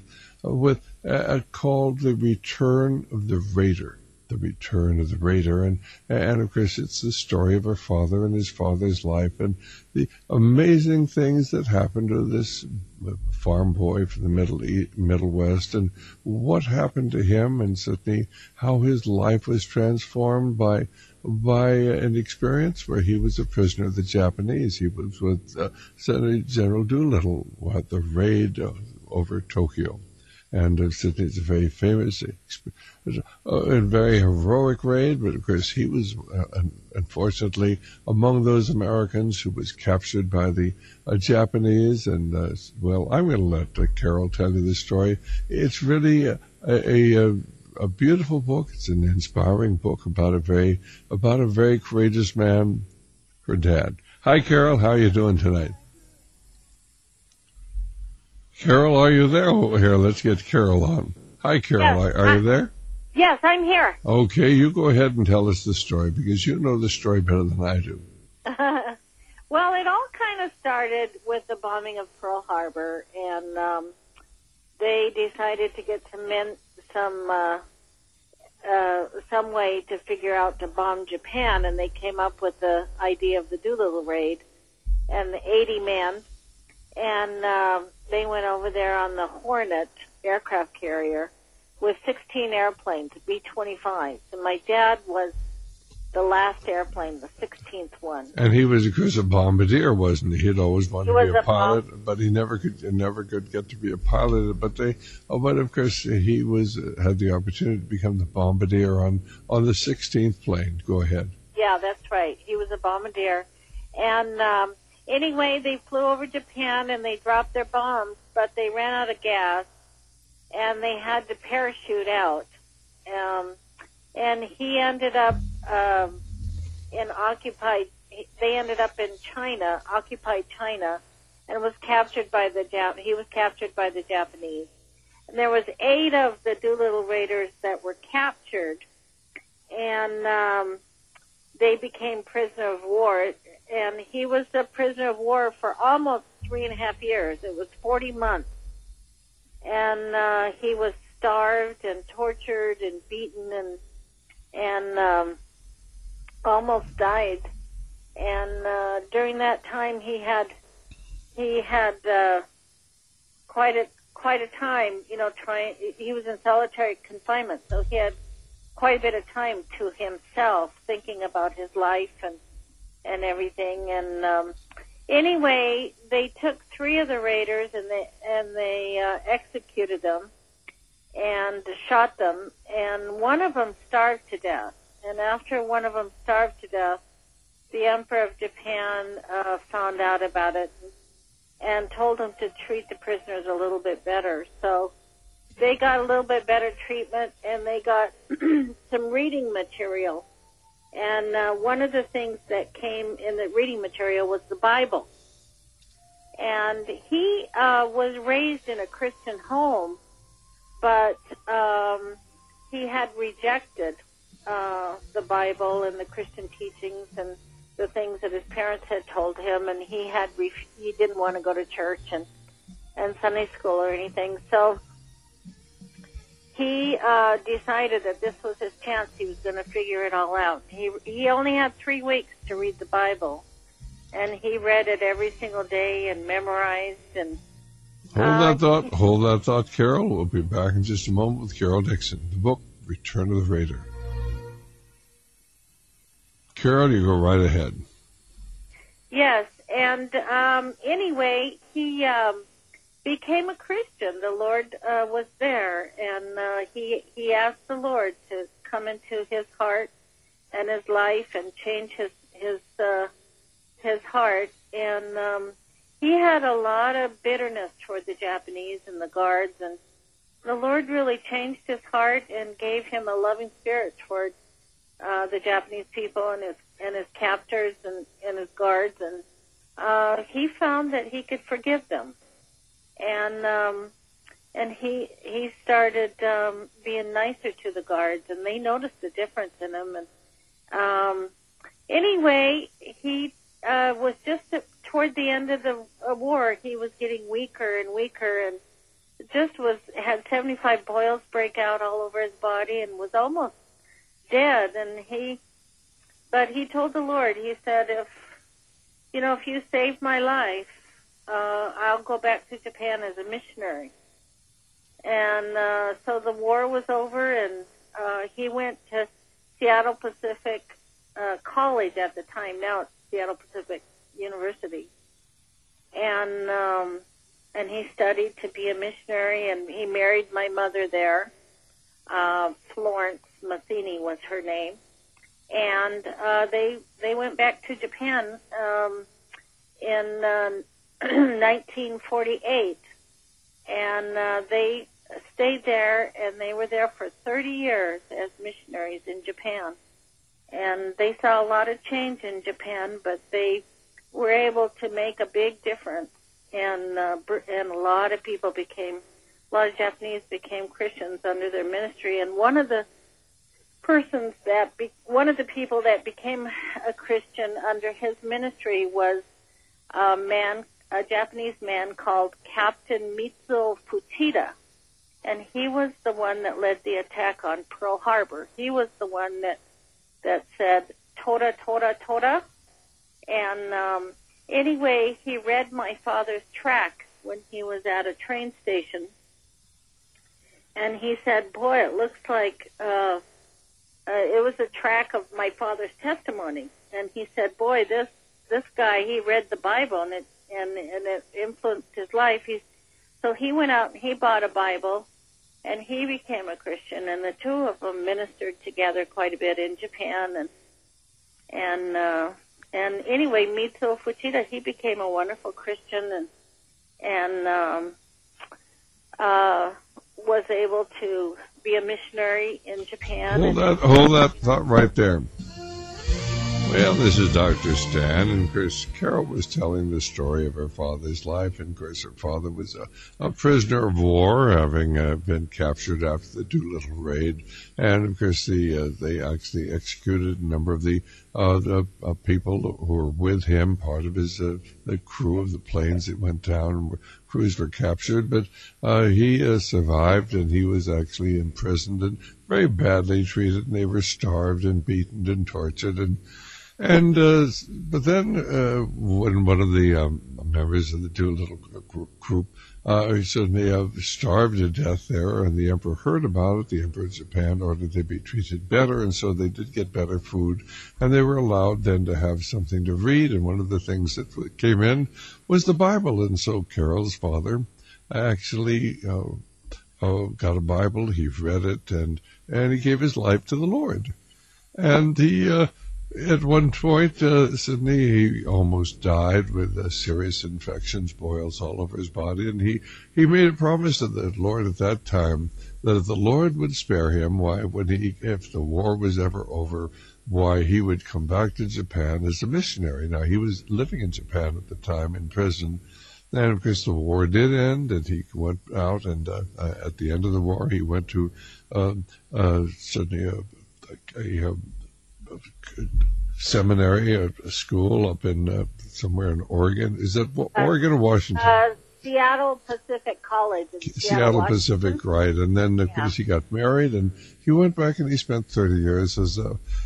called The Return of the Raider. The Return of the Raider, and of course it's the story of her father and his father's life and the amazing things that happened to this farm boy from the Middle West, and what happened to him, and certainly how his life was transformed by an experience where he was a prisoner of the Japanese. He was with Senator General Doolittle at the raid over Tokyo. And it's a very famous and very heroic raid, but of course he was unfortunately among those Americans who was captured by the Japanese. And well, I'm going to let Carol tell you the story. It's really a beautiful book. It's an inspiring book about a very courageous man, her dad. Hi, Carol. How are you doing tonight? Carol, are you there? Oh, here, let's get Carol on. Hi, Carol. Yes, are you there? Yes, I'm here. Okay, you go ahead and tell us the story, because you know the story better than I do. Well, it all kind of started with the bombing of Pearl Harbor, and they decided to get some way to figure out to bomb Japan, and they came up with the idea of the Doolittle raid and the 80 men, and they went over there on the Hornet aircraft carrier with 16 airplanes, B-25s. And my dad was the last airplane, the 16th one. And he was, of course, a bombardier, wasn't he? He'd always wanted to be a pilot, but he never could get to be a pilot. But of course, he had the opportunity to become the bombardier on the 16th plane. Go ahead. Yeah, that's right. He was a bombardier. And anyway, they flew over Japan and they dropped their bombs, but they ran out of gas and they had to parachute out. And he ended up they ended up in China, occupied China, and was captured by he was captured by the Japanese. And there was 8 of the Doolittle Raiders that were captured, and they became prisoner of war. And he was a prisoner of war for almost 3.5 years. It was 40 months. And he was starved and tortured and beaten and almost died. And during that time, he had quite a time, he was in solitary confinement, so he had quite a bit of time to himself, thinking about his life and everything. And anyway, they took 3 of the raiders and they executed them and shot them, and one of them starved to death. and after one of them starved to death, the Emperor of Japan found out about it and told him to treat the prisoners a little bit better. So they got a little bit better treatment, and they got some reading material. And one of the things that came in the reading material was the Bible. And he was raised in a Christian home, but he had rejected the Bible and the Christian teachings and the things that his parents had told him, and he didn't want to go to church and Sunday school or anything. So he decided that this was his chance. He was going to figure it all out. He only had 3 weeks to read the Bible, and he read it every single day and memorized. And Hold that thought, Carol. We'll be back in just a moment with Carol Dixon. The book, Return of the Raider. Carol, you go right ahead. Yes, and anyway, he became a Christian. The Lord was there, and he asked the Lord to come into his heart and his life and change his heart. And he had a lot of bitterness toward the Japanese and the guards, and the Lord really changed his heart and gave him a loving spirit toward the Japanese people and his captors and his guards, and he found that he could forgive them, and he started being nicer to the guards, and they noticed the difference in him. And anyway, he was just toward the end of the war. He was getting weaker and weaker, and had 75 boils break out all over his body, and was almost dead. But he told the Lord, he said, if you save my life, I'll go back to Japan as a missionary. And so the war was over, and he went to Seattle Pacific College at the time. Now it's Seattle Pacific University. And he studied to be a missionary, and he married my mother there. Florence Matheny was her name. And they went back to Japan in 1948, and they stayed there, and they were there for 30 years as missionaries in Japan. And they saw a lot of change in Japan, but they were able to make a big difference, and a lot of Japanese became Christians under their ministry. And one of the people that became a Christian under his ministry was a Japanese man called Captain Mitsuo Fuchida, and he was the one that led the attack on Pearl Harbor. He was the one that said "Tora, Tora, Tora," and anyway, he read my father's tract when he was at a train station, and he said, "Boy, it looks like." It was a track of my father's testimony, and he said, "Boy, this guy, he read the Bible, and it influenced his life." So he went out and he bought a Bible, and he became a Christian, and the two of them ministered together quite a bit in Japan, and anyway, Mitsuo Fuchida, he became a wonderful Christian, and was able to be a missionary in Japan. Hold that thought right there. Well, this is Dr. Stan, and of course, Carol was telling the story of her father's life, and of course, her father was a prisoner of war, having been captured after the Doolittle raid, and of course, they actually executed a number of the people who were with him, part of his the crew of the planes that went down. Crews were captured, but he survived, and he was actually imprisoned and very badly treated, and they were starved and beaten and tortured, but then when one of the members of the Doolittle group suddenly starved to death there, and the emperor heard about it, the emperor of Japan ordered they be treated better, and so they did get better food, and they were allowed then to have something to read, and one of the things that came in was the Bible, and so Carol's father actually got a Bible, he read it, and he gave his life to the Lord. And he, at one point, Sidney, he almost died with serious infections, boils all over his body, and he made a promise to the Lord at that time that if the Lord would spare him, if the war was ever over, he would come back to Japan as a missionary. Now, he was living in Japan at the time in prison, and of course the war did end, and he went out, and at the end of the war, he went to Sydney, a seminary, a school up in somewhere in Oregon. Is that Oregon or Washington? Seattle Pacific College. Seattle Pacific, right. And then, of course, he got married, and he went back and he spent 30 years as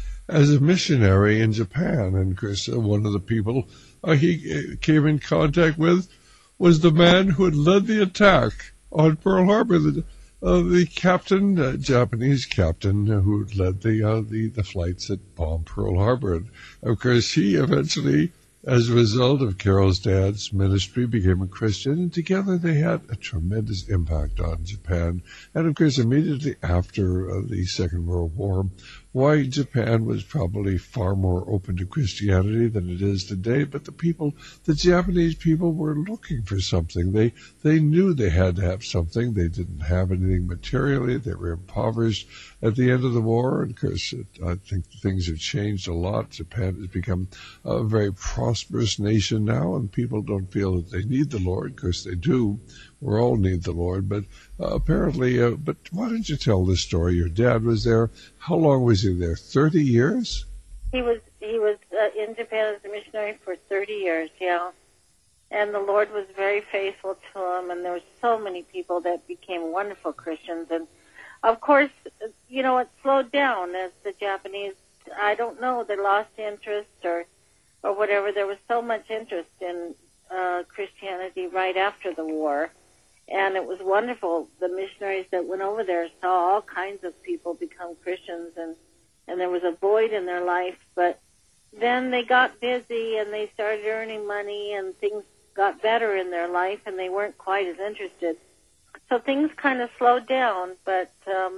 a missionary in Japan. And, of course, one of the people he came in contact with was the man who had led the attack on Pearl Harbor, the captain, Japanese captain, who led the flights that bombed Pearl Harbor. And, of course, he eventually, as a result of Carol's dad's ministry, became a Christian, and together they had a tremendous impact on Japan. And, of course, immediately after the Second World War, Japan was probably far more open to Christianity than it is today, but the Japanese people were looking for something. They knew they had to have something. They didn't have anything materially. They were impoverished at the end of the war. And, of course, I think things have changed a lot. Japan has become a very prosperous nation now, and people don't feel that they need the Lord. Of course, they do. We all need the Lord, but apparently, but why don't you tell this story? Your dad was there. How long was he there? 30 years? He was in Japan as a missionary for 30 years, yeah. And the Lord was very faithful to him, and there were so many people that became wonderful Christians. And, of course, it slowed down as the Japanese, I don't know, they lost interest or whatever. There was so much interest in Christianity right after the war. And it was wonderful. The missionaries that went over there saw all kinds of people become Christians, and there was a void in their life. But then they got busy, and they started earning money, and things got better in their life, and they weren't quite as interested. So things kind of slowed down. But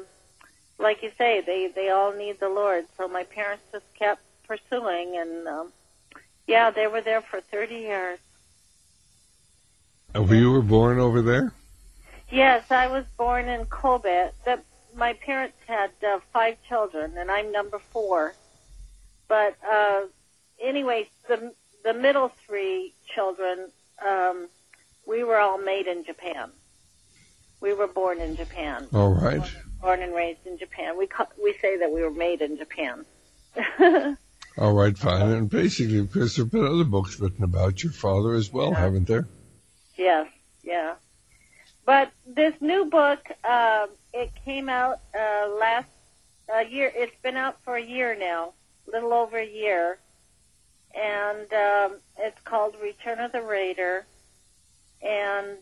like you say, they all need the Lord. So my parents just kept pursuing, and they were there for 30 years. And you were born over there? Yes, I was born in Kobe. My parents had 5 children, and I'm number 4. But anyway, the middle 3 children, we were all made in Japan. We were born in Japan. All right. Born and raised in Japan. We say that we were made in Japan. All right, fine. And basically, of course, there have been other books written about your father as well, haven't there? Yes, yeah. But this new book, it came out last year. It's been out for a year now, a little over a year. And it's called Return of the Raider. And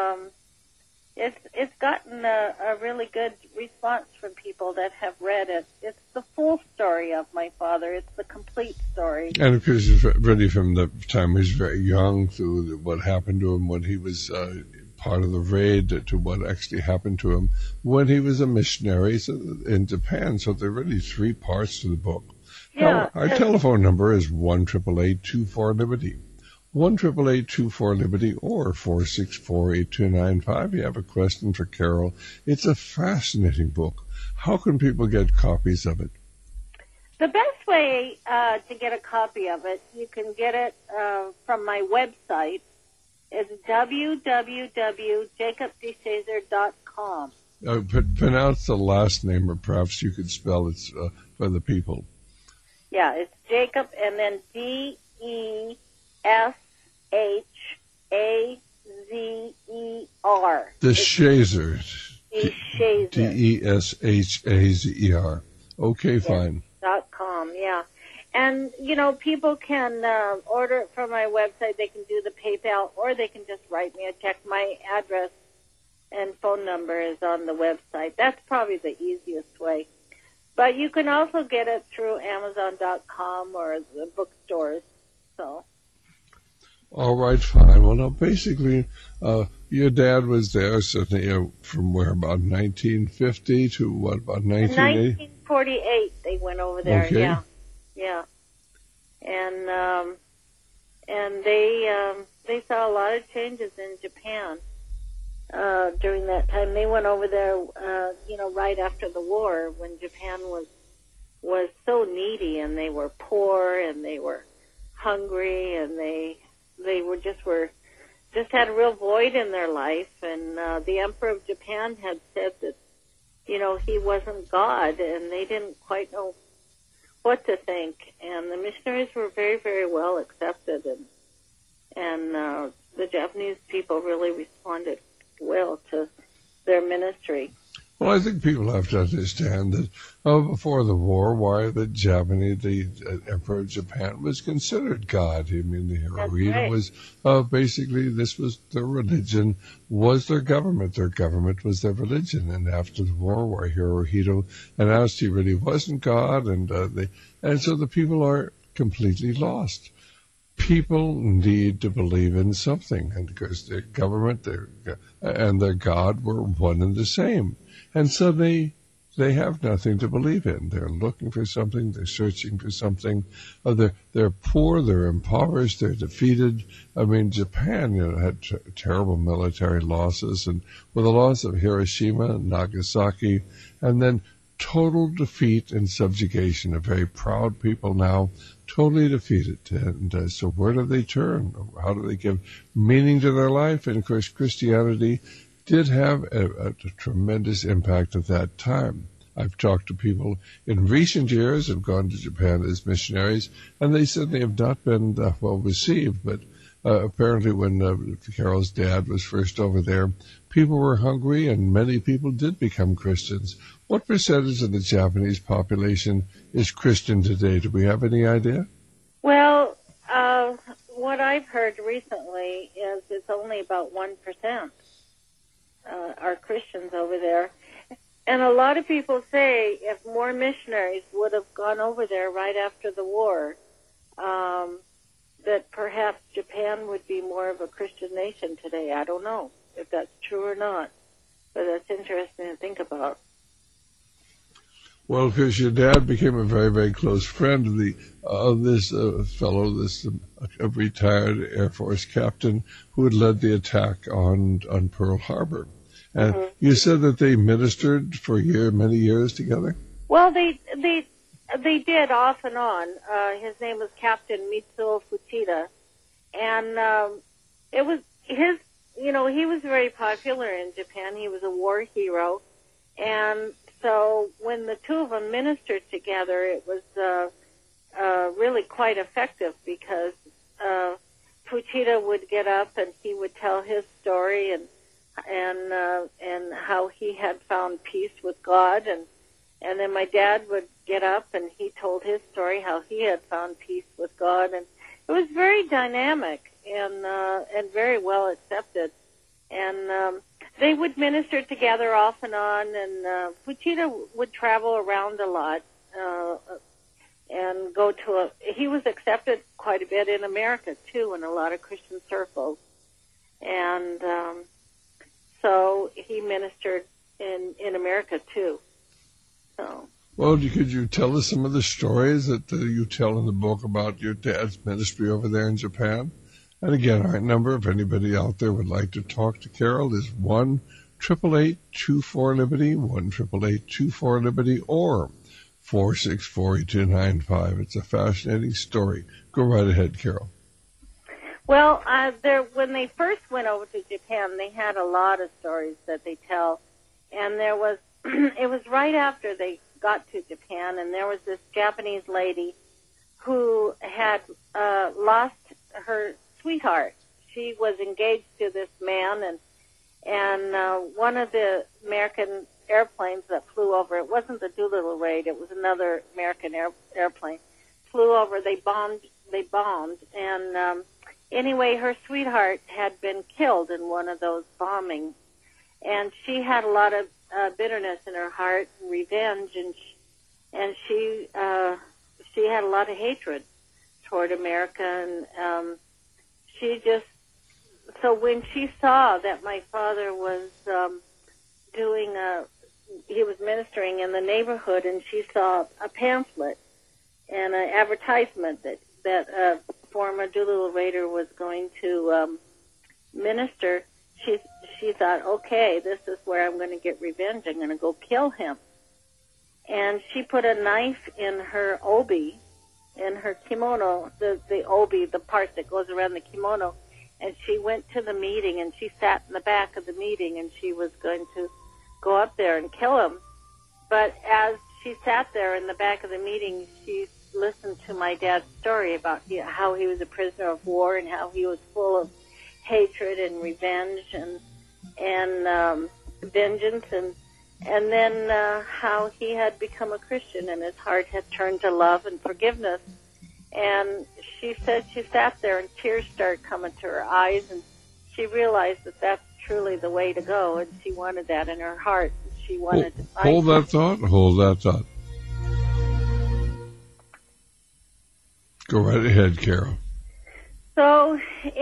it's gotten a really good response from people that have read it. It's the full story of my father. It's the complete story. And of course, it's really from the time he was very young through what happened to him when he was part of the raid to what actually happened to him when he was a missionary in Japan. So there are really 3 parts to the book. Yeah. Now, our telephone number is 1-888-24-LIBERTY. 1-888-24-LIBERTY or 464-8295. You have a question for Carol. It's a fascinating book. How can people get copies of it? The best way to get a copy of it, you can get it from my website. It's www.jacobdeshazer.com. Pronounce the last name, or perhaps you could spell it for the people. Yeah, it's Jacob, and then DESHAZER. Deshazer. Deshazer. DESHAZER. Okay, fine. .com, yeah. And, people can order it from my website. They can do the PayPal, or they can just write me a check. My address and phone number is on the website. That's probably the easiest way. But you can also get it through Amazon.com or the bookstores. So. All right, fine. Well, now, basically, your dad was there, certainly, from where, about 1950 to what, about 1980? 1948 they went over there. Okay. Yeah. And they saw a lot of changes in Japan during that time. They went over there, right after the war, when Japan was so needy, and they were poor, and they were hungry, and they just had a real void in their life. And the Emperor of Japan had said that, he wasn't God, and they didn't quite know what to think. And the missionaries were very, very well accepted, and the Japanese people really responded well to their ministry. Well, I think people have to understand that before the war, why the Emperor of Japan was considered God. I mean, the Hirohito was basically, this was their religion, was their government. Their government was their religion. And after the war, why Hirohito announced he really wasn't God, and so the people are completely lost. People need to believe in something, and because their government and their God were one and the same. And so they have nothing to believe in. They're looking for something. They're searching for something. They're poor. They're impoverished. They're defeated. I mean, Japan, had terrible military losses, and with the loss of Hiroshima and Nagasaki, and then total defeat and subjugation. A very proud people now, totally defeated. And so where do they turn? How do they give meaning to their life? And of course, Christianity did have a tremendous impact at that time. I've talked to people in recent years who have gone to Japan as missionaries, and they said they have not been well received. But apparently when Carol's dad was first over there, people were hungry, and many people did become Christians. What percentage of the Japanese population is Christian today? Do we have any idea? Well, what I've heard recently is it's only about 1%. Are Christians over there. And a lot of people say if more missionaries would have gone over there right after the war, that perhaps Japan would be more of a Christian nation today. I don't know if that's true or not, but that's interesting to think about. Well, because your dad became a very, very close friend of this fellow, a retired Air Force captain who had led the attack on Pearl Harbor. And you said that they ministered for many years together? Well, they did off and on. His name was Captain Mitsuo Fuchida, and it was his. He was very popular in Japan. He was a war hero, and so when the two of them ministered together, it was really quite effective because Fuchida would get up and he would tell his story and how he had found peace with God, and then my dad would get up and he told his story how he had found peace with God, and it was very dynamic and very well accepted. And they would minister together off and on, and Fuchida would travel around a lot and go to he was accepted quite a bit in America too, in a lot of Christian circles, and so he ministered in America too. So. Well, could you tell us some of the stories that you tell in the book about your dad's ministry over there in Japan? And again, our number, if anybody out there would like to talk to Carol, is 1-888-24-LIBERTY, 1-888-24-LIBERTY, or 464-8295. It's a fascinating story. Go right ahead, Carol. Well, when they first went over to Japan, they had a lot of stories that they tell, and there was it was right after they got to Japan, and there was this Japanese lady who had lost her sweetheart. She was engaged to this man, and one of the American airplanes that flew over, it wasn't the Doolittle raid, it was another American airplane, flew over. They bombed, and anyway, her sweetheart had been killed in one of those bombings, and she had a lot of bitterness in her heart, and revenge, and she had a lot of hatred toward America, and so when she saw that my father was he was ministering in the neighborhood, and she saw a pamphlet and an advertisement that a former Doolittle Raider was going to minister. She thought, okay, this is where I'm going to get revenge. I'm going to go kill him. And she put a knife in her obi, in her kimono, the obi, the part that goes around the kimono. And she went to the meeting, and she sat in the back of the meeting, and she was going to go up there and kill him. But as she sat there in the back of the meeting, she listened to my dad's story about how he was a prisoner of war and how he was full of hatred and revenge and vengeance, and then how he had become a Christian and his heart had turned to love and forgiveness. And she said she sat there and tears started coming to her eyes, and she realized that that's truly the way to go, and she wanted that in her heart. She wanted to find Hold that thought. Go right ahead, Carol. So,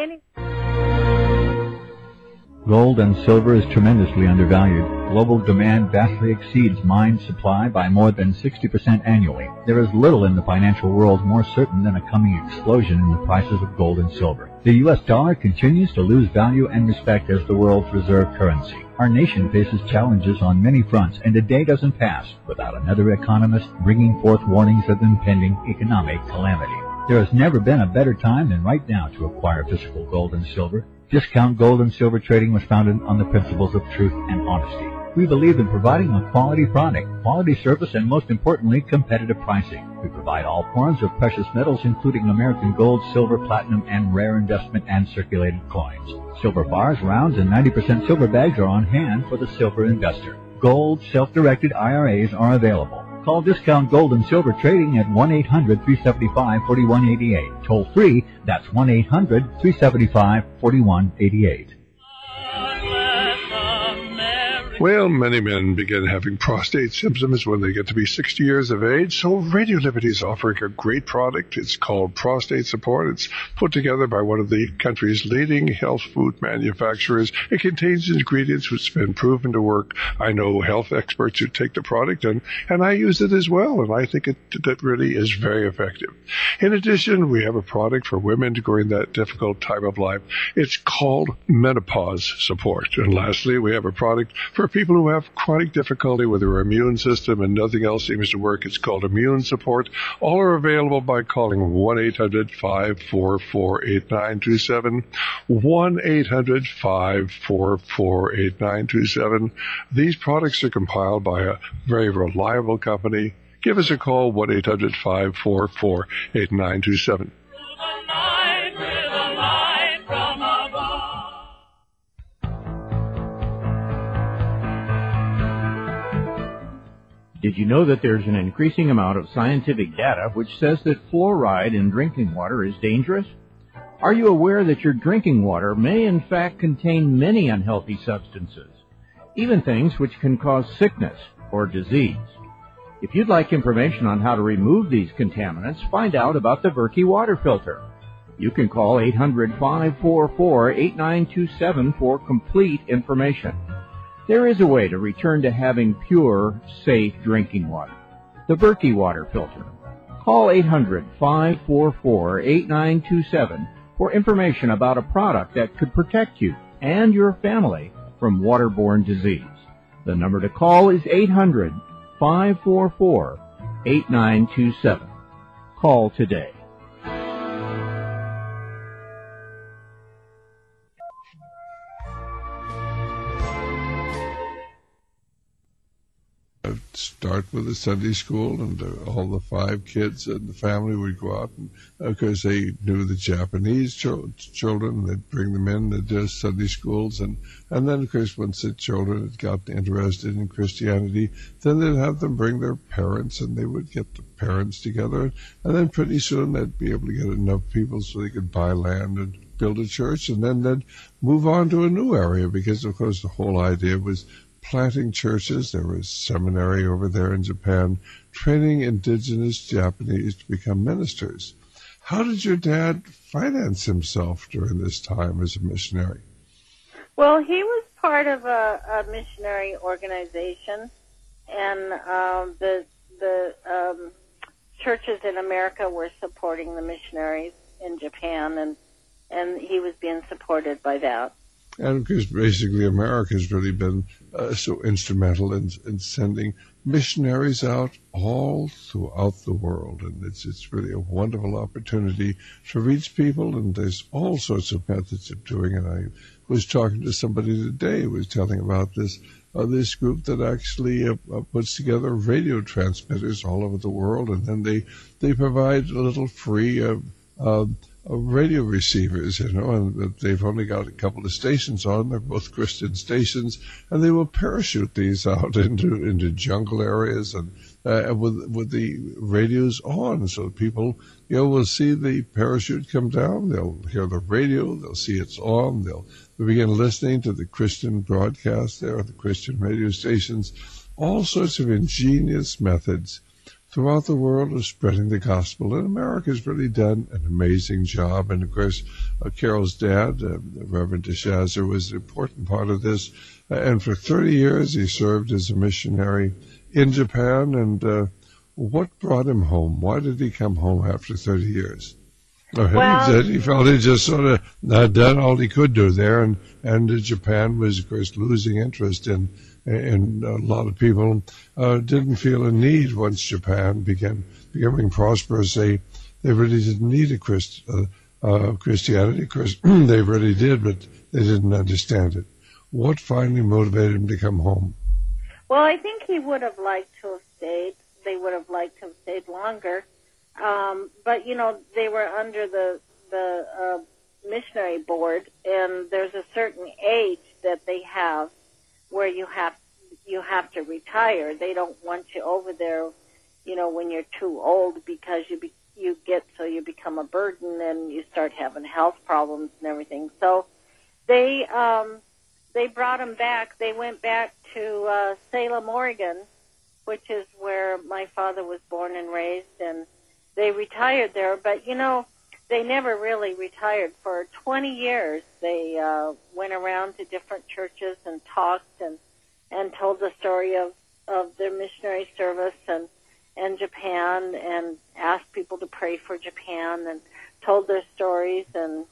Gold and silver is tremendously undervalued. Global demand vastly exceeds mine supply by more than 60% annually. There is little in the financial world more certain than a coming explosion in the prices of gold and silver. The U.S. dollar continues to lose value and respect as the world's reserve currency. Our nation faces challenges on many fronts, and a day doesn't pass without another economist bringing forth warnings of impending economic calamity. There has never been a better time than right now to acquire physical gold and silver. Discount Gold and Silver Trading was founded on the principles of truth and honesty. We believe in providing a quality product, quality service, and most importantly, competitive pricing. We provide all forms of precious metals, including American gold, silver, platinum, and rare investment and circulated coins. Silver bars, rounds, and 90% silver bags are on hand for the silver investor. Gold, self-directed IRAs are available. Call Discount Gold and Silver Trading at 1-800-375-4188. Toll free, that's 1-800-375-4188. Well, many men begin having prostate symptoms when they get to be 60 years of age, so Radio Liberty is offering a great product. It's called Prostate Support. It's put together by one of the country's leading health food manufacturers. It contains ingredients which have been proven to work. I know health experts who take the product, and I use it as well, and I think it really is very effective. In addition, we have a product for women during that difficult time of life. It's called Menopause Support. And lastly, we have a product for people who have chronic difficulty with their immune system and nothing else seems to work. It's called Immune Support. All are available by calling 1-800-544-8927, 1-800-544-8927. These products are compiled by a very reliable company. Give us a call, 1-800-544-8927. Did you know that there's an increasing amount of scientific data which says that fluoride in drinking water is dangerous? Are you aware that your drinking water may in fact contain many unhealthy substances, even things which can cause sickness or disease? If you'd like information on how to remove these contaminants, find out about the Berkey water filter. You can call 800-544-8927 for complete information. There is a way to return to having pure, safe drinking water. The Berkey water filter. Call 800-544-8927 for information about a product that could protect you and your family from waterborne disease. The number to call is 800-544-8927. Call today. Start with the Sunday school, and all the 5 kids and the family would go out, and of course they knew the Japanese children. They'd bring them in to do Sunday schools, and then of course once the children had gotten interested in Christianity, then they'd have them bring their parents, and they would get the parents together, and then pretty soon they'd be able to get enough people so they could buy land and build a church, and then they'd move on to a new area, because of course the whole idea was planting churches. There was a seminary over there in Japan training indigenous Japanese to become ministers. How did your dad finance himself during this time as a missionary? Well, he was part of a missionary organization, and the churches in America were supporting the missionaries in Japan, and he was being supported by that. And because basically America has really been so instrumental in sending missionaries out all throughout the world, and it's really a wonderful opportunity to reach people, and there's all sorts of methods of doing it. I was talking to somebody today who was telling about this group that actually puts together radio transmitters all over the world, and then they provide a little free radio receivers, and they've only got a couple of stations on. They're both Christian stations, and they will parachute these out into jungle areas and with the radios on, so people will see the parachute come down. They'll hear the radio. They'll see it's on. They'll begin listening to the Christian broadcast there, the Christian radio stations. All sorts of ingenious methods throughout the world of spreading the gospel, and America's really done an amazing job. And of course, Carol's dad, Reverend DeShazer, was an important part of this. And for 30 years, he served as a missionary in Japan. And what brought him home? Why did he come home after 30 years? Well, he said he felt he just sort of done all he could do there, and Japan was, of course, losing interest in. And a lot of people didn't feel a need once Japan began becoming prosperous. They really didn't need a Christianity. Of course, they really did, but they didn't understand it. What finally motivated him to come home? Well, I think he would have liked to have stayed. They would have liked to have stayed longer. But, they were under the missionary board, and there's a certain age that they have where you have to retire. They don't want you over there, when you're too old, because you become a burden and you start having health problems and everything. So they brought him back. They went back to Salem, Oregon, which is where my father was born and raised, and they retired there. But they never really retired. For 20 years, they went around to different churches and talked and told the story of their missionary service and Japan, and asked people to pray for Japan, and told their stories, and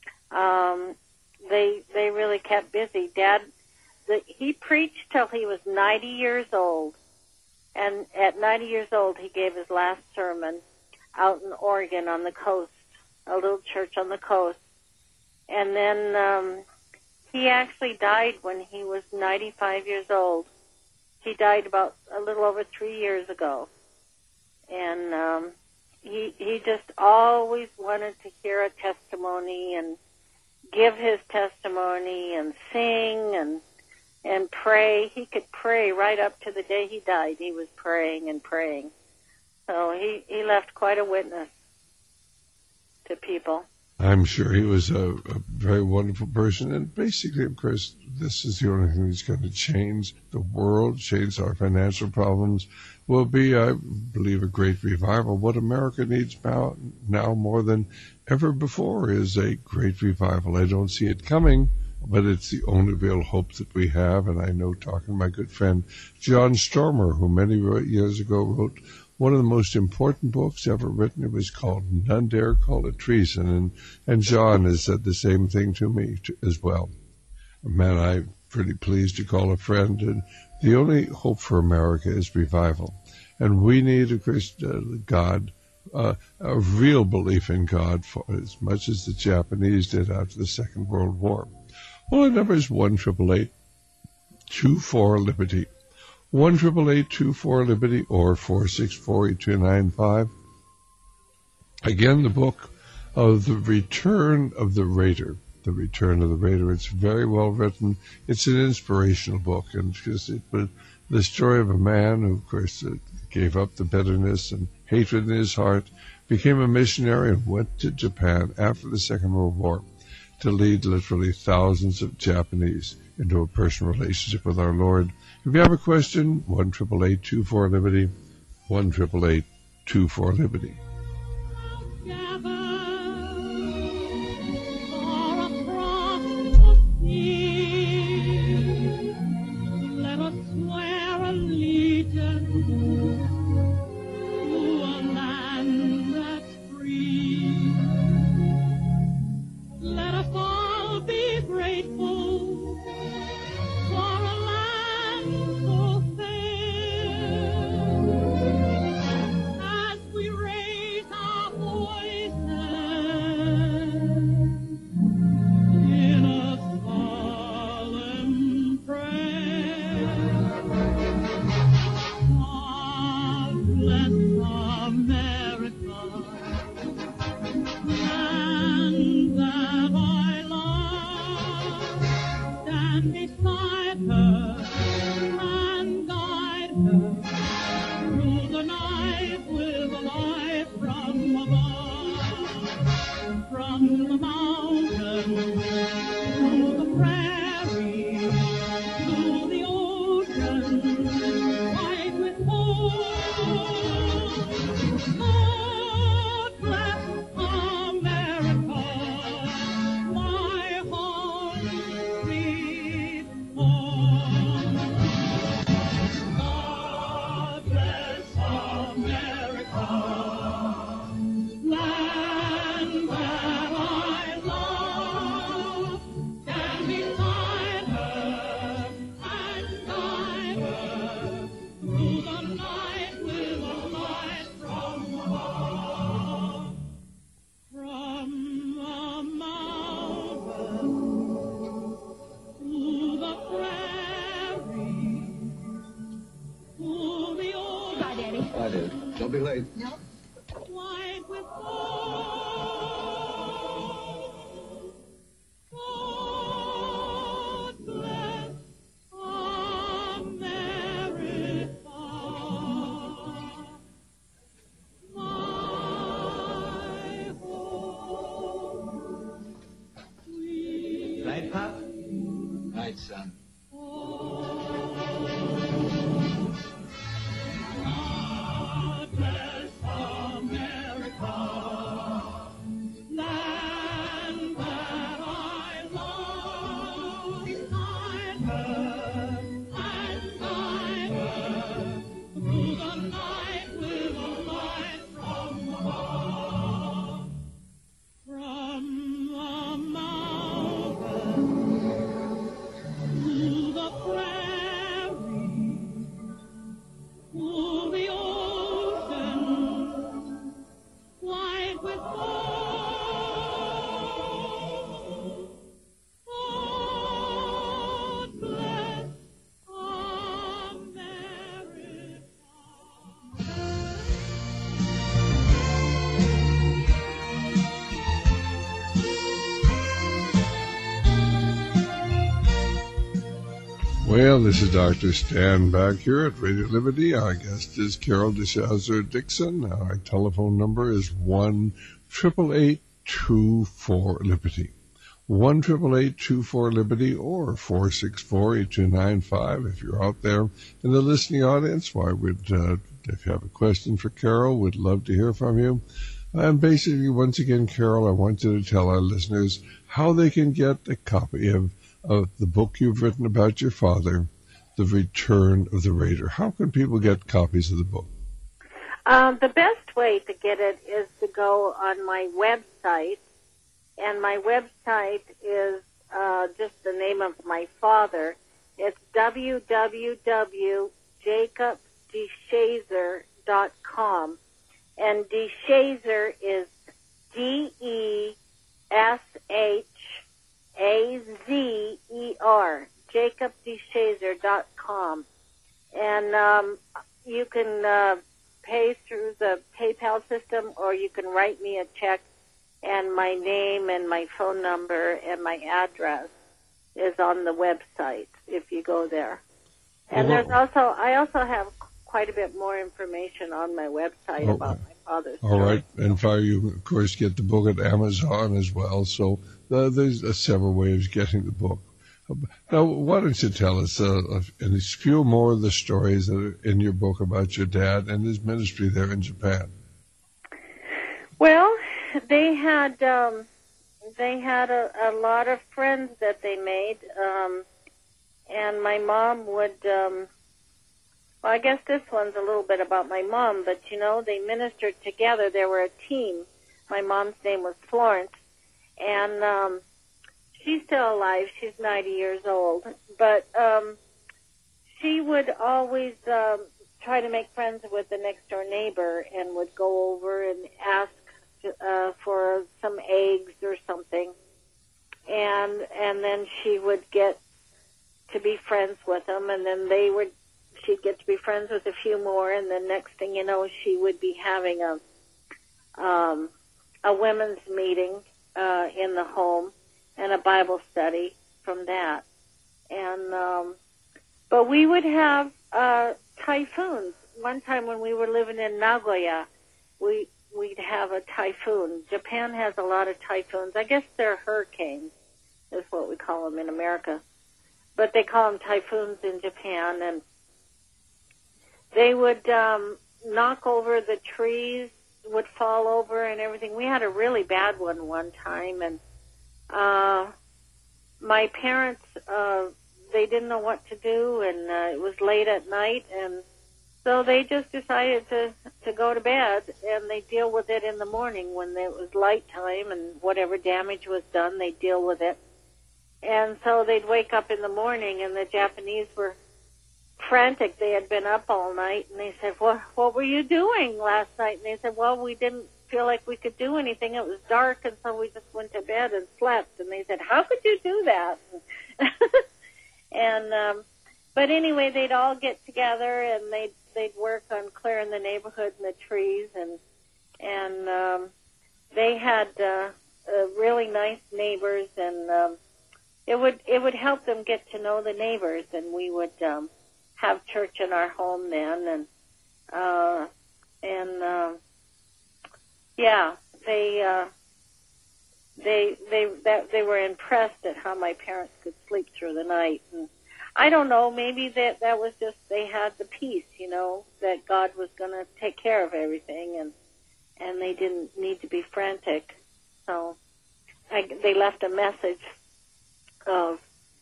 they really kept busy. Dad, he preached till he was 90 years old, and at 90 years old he gave his last sermon out in Oregon on the coast, a little church on the coast. And then he actually died when he was 95 years old. He died about a little over 3 years ago. And he just always wanted to hear a testimony and give his testimony and sing and pray. He could pray right up to the day he died. He was praying and praying. So he left quite a witness to people. I'm sure he was a very wonderful person. And basically, of course, this is the only thing that's going to change the world, change our financial problems, will be, I believe, a great revival. What America needs now more than ever before is a great revival. I don't see it coming, but it's the only real hope that we have. And I know, talking to my good friend John Stormer, who many years ago wrote one of the most important books ever written. It was called None Dare Call It Treason, and John has said the same thing to me as well. A man I'm pretty pleased to call a friend, and the only hope for America is revival. And we need a real belief in God, for as much as the Japanese did after the Second World War. Well, the number is 1-888-24-LIBERTY. 1-888-24-LIBERTY or 464-8295. Again, the book of The Return of the Raider. The Return of the Raider. It's very well written. It's an inspirational book, and because it was the story of a man who, of course, gave up the bitterness and hatred in his heart, became a missionary, and went to Japan after the Second World War to lead literally thousands of Japanese into a personal relationship with our Lord. If you have a question, 1-888-24-LIBERTY, 1-888-24-LIBERTY. Let us swear allegiance to a land that's free. Let us all be grateful for a land so fair. As we raise our voices in a solemn prayer, God bless America, land that I love. Stand beside her and guide her through the night with a light from above. From the mountains to the prairie to the ocean, white with gold. God bless America, my home sweet home. God bless America, land that I love. Stand beside her and guide her through the night with a light from above. From the mountain to the prairie to the ocean. Bye, Daddy. I did. Don't be late. No. White with gold. God bless America, my home. Night, Pop? Night, son. God bless America, land that I love. Beside her and guide her through the night with a light from above. From the mountain to the prairie to the ocean, white with gold. God bless America. Well, this is Dr. Stan back here at Radio Liberty. Our guest is Carol DeShazer Dixon. Our telephone number is 1-888-24-LIBERTY. 1-888-24-LIBERTY or 464-8295 if you're out there in the listening audience. Why would if you have a question for Carol, we'd love to hear from you. And basically, once again, Carol, I want you to tell our listeners how they can get a copy of the book you've written about your father, The Return of the Raider. How can people get copies of the book? The best way to get it is to go on my website, and my website is just the name of my father. It's www.jacobdeshazer.com, and DeShazer is DESHAZER, jacobdeshazer.com. And you can pay through the PayPal system, or you can write me a check, and my name and my phone number and my address is on the website if you go there. And I also have quite a bit more information on my website about my father's story. All right. And you, of course, get the book at Amazon as well. So there's several ways of getting the book. Now, why don't you tell us a few more of the stories that are in your book about your dad and his ministry there in Japan? Well, they had a lot of friends that they made, and my mom would Well, I guess this one's a little bit about my mom, but you know, they ministered together. They were a team. My mom's name was Florence, and she's still alive. She's 90 years old, but she would always try to make friends with the next door neighbor and would go over and ask for some eggs or something, and then she would get to be friends with them, and then she'd get to be friends with a few more, and then next thing you know, she would be having a women's meeting in the home and a Bible study from that. And but we would have typhoons. One time when we were living in Nagoya, we'd have a typhoon. Japan has a lot of typhoons. I guess they're hurricanes, is what we call them in America. But they call them typhoons in Japan, and they would knock over the trees, would fall over and everything. We had a really bad one time, and my parents, they didn't know what to do, and it was late at night, and so they just decided to go to bed, and they deal with it in the morning when it was light time, and whatever damage was done, they'd deal with it. And so they'd wake up in the morning, and the Japanese were frantic. They had been up all night, and they said, what were you doing last night? And they said, well, we didn't feel like we could do anything. It was dark, and so we just went to bed and slept. And they said, how could you do that? And but anyway, they'd all get together, and they'd work on clearing the neighborhood and the trees, and they had really nice neighbors, and it would help them get to know the neighbors, and we would have church in our home then, yeah, they were impressed at how my parents could sleep through the night. And I don't know, maybe that was just, they had the peace, you know, that God was going to take care of everything, and they didn't need to be frantic. So they left a message of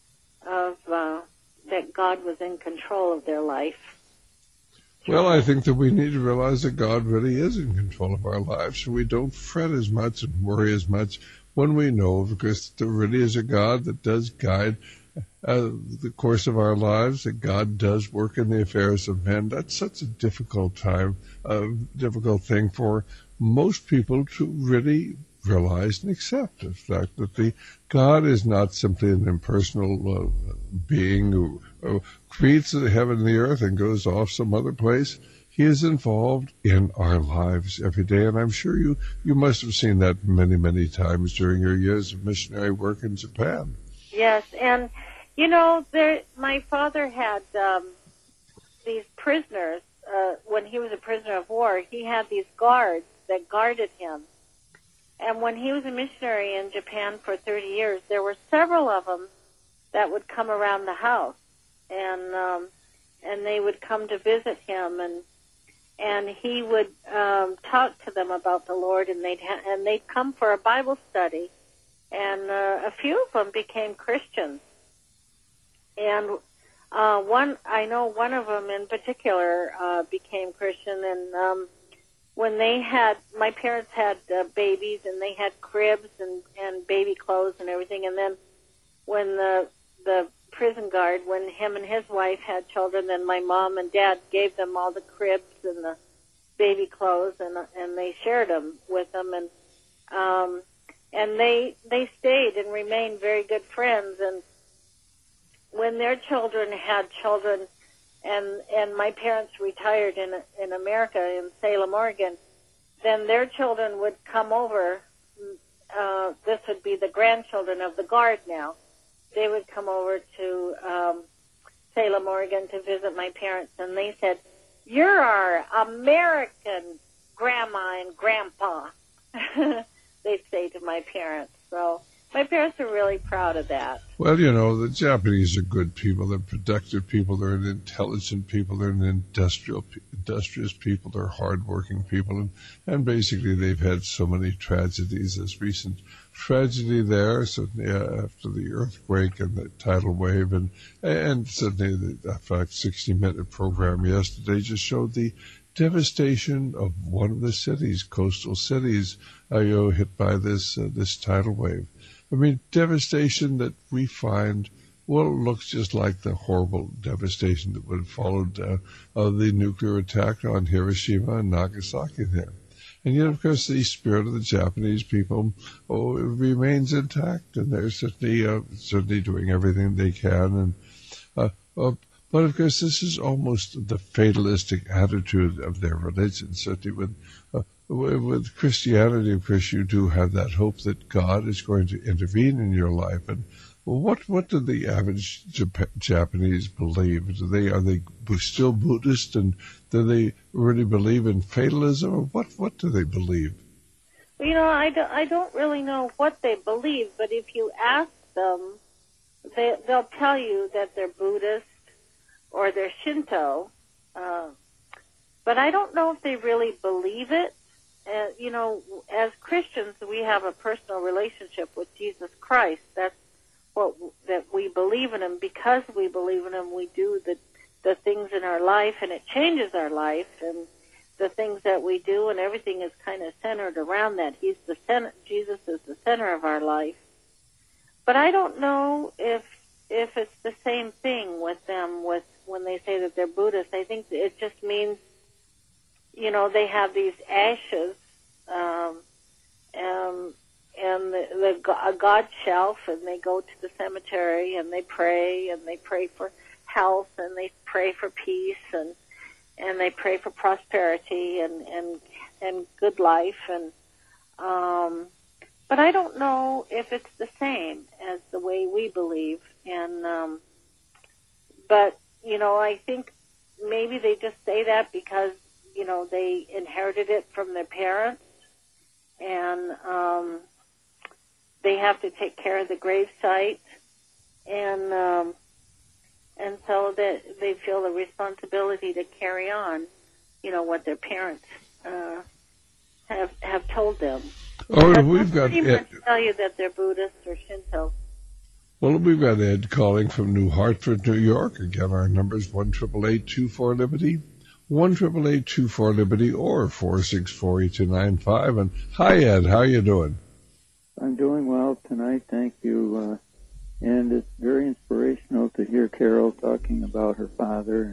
that God was in control of their life. Well, I think that we need to realize that God really is in control of our lives, so we don't fret as much and worry as much when we know, because there really is a God that does guide the course of our lives, that God does work in the affairs of men. That's such a difficult difficult thing for most people to really realize and accept the fact that the God is not simply an impersonal being who creates the heaven and the earth and goes off some other place. He is involved in our lives every day, and I'm sure you must have seen that many, many times during your years of missionary work in Japan. Yes, and you know, my father had these prisoners. When he was a prisoner of war, he had these guards that guarded him. And when he was a missionary in Japan for 30 years, there were several of them that would come around the house, and they would come to visit him, and he would talk to them about the Lord, and they'd come for a Bible study, and a few of them became Christians. And I know one of them in particular became Christian, and when my parents had babies, and they had cribs and baby clothes and everything, and then when the prison guard, when him and his wife had children, then my mom and dad gave them all the cribs and the baby clothes, and they shared them with them, and they stayed and remained very good friends. And when their children had children, and my parents retired in America, in Salem, Oregon, then their children would come over. This would be the grandchildren of the guard now. They would come over to Salem, Oregon to visit my parents, and they said, "You're our American grandma and grandpa," they'd say to my parents. So My parents are really proud of that. Well, you know, the Japanese are good people. They're productive people. They're an intelligent people. They're an industrious people. They're hardworking people. And basically they've had so many tragedies. This recent tragedy there, certainly after the earthquake and the tidal wave, and certainly the 60-minute program yesterday just showed the devastation of one of the cities, coastal cities, hit by this tidal wave. I mean, devastation that we find, well, looks just like the horrible devastation that would have followed the nuclear attack on Hiroshima and Nagasaki there. And yet, of course, the spirit of the Japanese people remains intact, and they're certainly doing everything they can. And but of course, this is almost the fatalistic attitude of their religion. Certainly, with Christianity, of course, you do have that hope that God is going to intervene in your life. And what do the average Japanese believe? Are they still Buddhist, and do they really believe in fatalism, or what do they believe? Well, you know, I don't really know what they believe, but if you ask them, they'll tell you that they're Buddhist or they're Shinto, but I don't know if they really believe it. You know, as Christians, we have a personal relationship with Jesus Christ. That's that we believe in Him. Because we believe in Him, we do the things in our life, and it changes our life, and the things that we do, and everything is kind of centered around that. Jesus is the center of our life. But I don't know if it's the same thing with them when they say that they're Buddhist. I think it just means, you know, they have these ashes and a God shelf, and they go to the cemetery and they pray for health, and they pray for peace, and they pray for prosperity and good life, and but I don't know if it's the same as the way we believe, and but you know, I think maybe they just say that because, you know, they inherited it from their parents, and they have to take care of the gravesite, and so that they feel the responsibility to carry on, you know, what their parents have told them. Oh, we've got Ed. Tell you that they're Buddhist or Shinto. Well, we've got Ed calling from New Hartford, New York. Again, our number is 1-888-24-LIBERTY, 1-888-24-LIBERTY, or 464-8295. And hi, Ed. How you doing? I'm doing well tonight, thank you. And it's very inspirational to hear Carol talking about her father.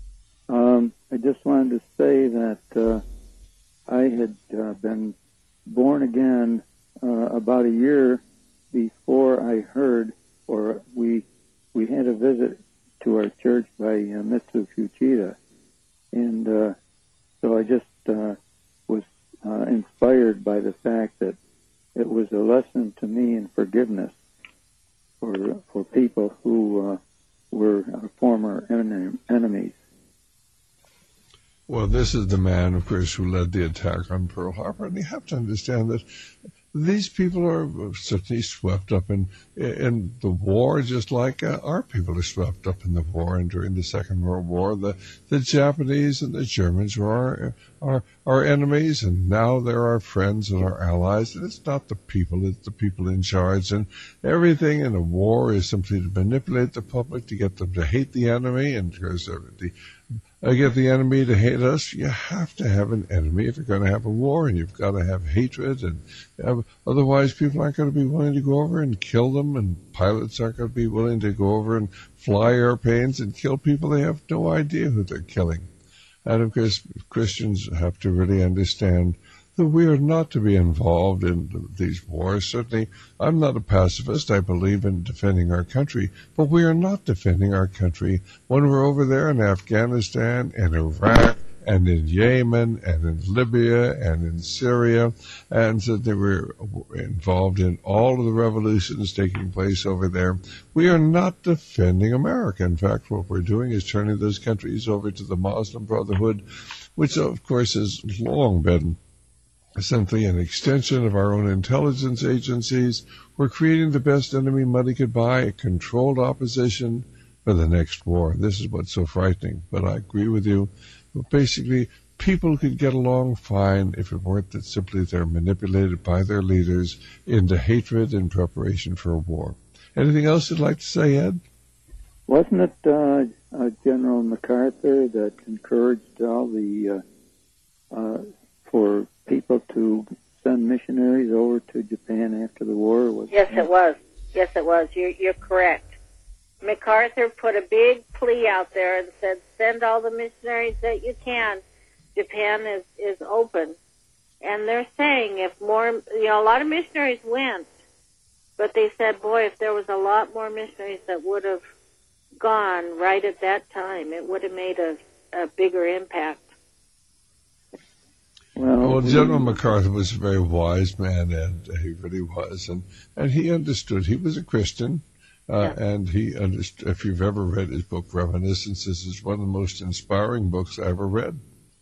I just wanted to say that I had been born again about a year before I heard, or we had a visit to our church by Mitsu Fuchida. And so I just was inspired by the fact that it was a lesson to me in forgiveness for people who were our former enemies. Well, this is the man, of course, who led the attack on Pearl Harbor, and you have to understand that these people are certainly swept up in the war, just like our people are swept up in the war. And during the Second World War, the Japanese and the Germans were our enemies, and now they're our friends and our allies. And it's not the people; it's the people in charge. And everything in a war is simply to manipulate the public to get them to hate the enemy, and because get the enemy to hate us. You have to have an enemy if you're going to have a war, and you've got to have hatred, and otherwise people aren't going to be willing to go over and kill them, and pilots aren't going to be willing to go over and fly airplanes and kill people they have no idea who they're killing. And of course, Christians have to really understand that we are not to be involved in these wars. Certainly, I'm not a pacifist. I believe in defending our country, but we are not defending our country when we're over there in Afghanistan and Iraq and in Yemen and in Libya and in Syria, and so they were involved in all of the revolutions taking place over there. We are not defending America. In fact, what we're doing is turning those countries over to the Muslim Brotherhood, which of course has long been simply an extension of our own intelligence agencies. We're creating the best enemy money could buy, a controlled opposition for the next war. This is what's so frightening, but I agree with you. Basically, people could get along fine if it weren't that simply they're manipulated by their leaders into hatred in preparation for a war. Anything else you'd like to say, Ed? Wasn't it General MacArthur that encouraged all the for people to send missionaries over to Japan after the war? Yes, it was. Yes, it was. You're correct. MacArthur put a big plea out there and said, send all the missionaries that you can. Japan is open. And they're saying if more, a lot of missionaries went, but they said, boy, if there was a lot more missionaries that would have gone right at that time, it would have made a bigger impact. Well, General MacArthur was a very wise man, and he really was. And he understood. He was a Christian. And he understood. If you've ever read his book, Reminiscences, it's one of the most inspiring books I ever read.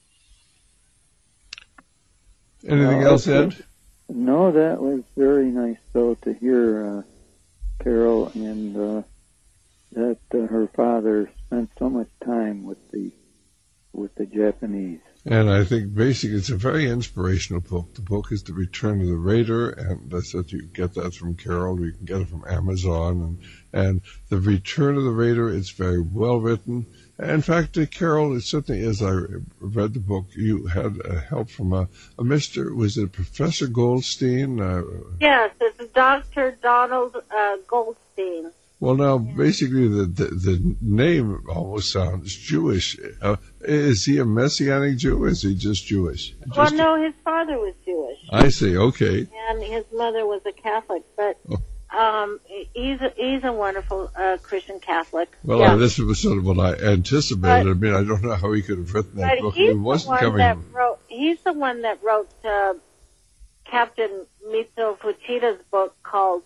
Anything else, Ed? No, that was very nice, though, to hear, Carol, and that her father spent so much time with the Japanese. And I think basically it's a very inspirational book. The book is The Return of the Raider, and I said you get that from Carol. You can get it from Amazon. And The Return of the Raider, it's very well written. In fact, Carol, it certainly, as I read the book, you had help from a Mr., was it Professor Goldstein? Yes, it's Dr. Donald Goldstein. Well, now, basically, the name almost sounds Jewish. Is he a Messianic Jew, or is he just Jewish? Well, no, his father was Jewish. I see, okay. And his mother was a Catholic, but he's a wonderful Christian Catholic. Well, yeah. This was sort of what I anticipated. I mean, I don't know how he could have written that book. It wasn't coming. He's the one that wrote Captain Mitsuo Fuchida's book called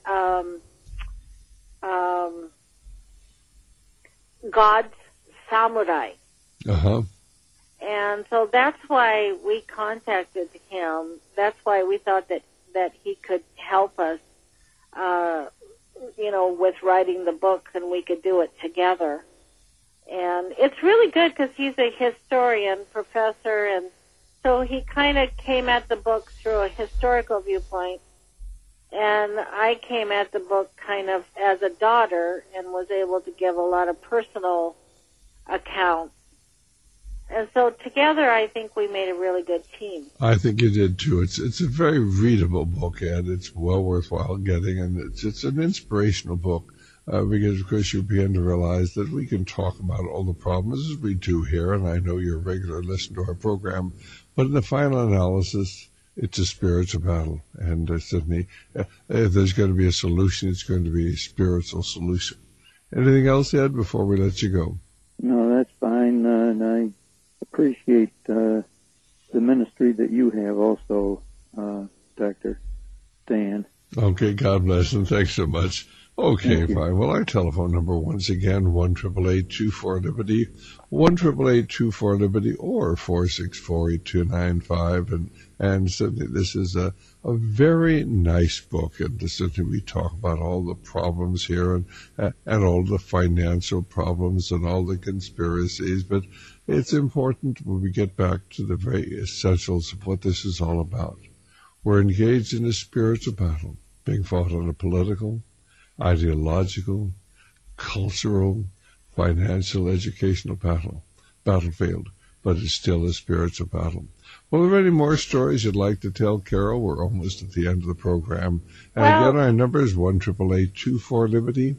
God's Samurai. Uh-huh. And so that's why we contacted him. That's why we thought that he could help us, with writing the book, and we could do it together. And it's really good because he's a historian, professor, and so he kind of came at the book through a historical viewpoint. And I came at the book kind of as a daughter and was able to give a lot of personal accounts. And so together I think we made a really good team. I think you did too. It's a very readable book, Ed. It's well worthwhile getting, and it's an inspirational book because, of course, you begin to realize that we can talk about all the problems as we do here, and I know you're a regular listener to our program, but in the final analysis, it's a spiritual battle, and certainly if there's going to be a solution, it's going to be a spiritual solution. Anything else, Ed, before we let you go? No, that's fine, and I appreciate the ministry that you have also, Dr. Stan. Okay, God bless, and thanks so much. Okay, fine. Well, our telephone number, once again, 1-888-24-LIBERTY, 1-888-24-LIBERTY, or 464-8295. And certainly this is a very nice book, and certainly we talk about all the problems here and all the financial problems and all the conspiracies, but it's important when we get back to the very essentials of what this is all about. We're engaged in a spiritual battle being fought on a political, ideological, cultural, financial, educational battlefield, but it's still a spiritual battle. Well, are there any more stories you'd like to tell, Carol? We're almost at the end of the program. And again, our number is 1-888-24-LIBERTY,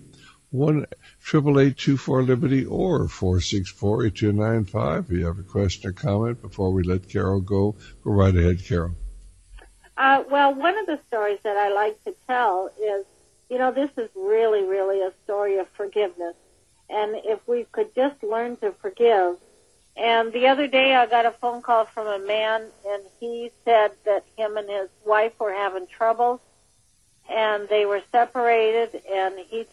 1-888-24-LIBERTY, or 464-8295. If you have a question or comment before we let Carol go right ahead, Carol. Well, one of the stories that I like to tell is, this is really, really a story of forgiveness. And if we could just learn to forgive. And the other day I got a phone call from a man, and he said that him and his wife were having trouble, and they were separated, and he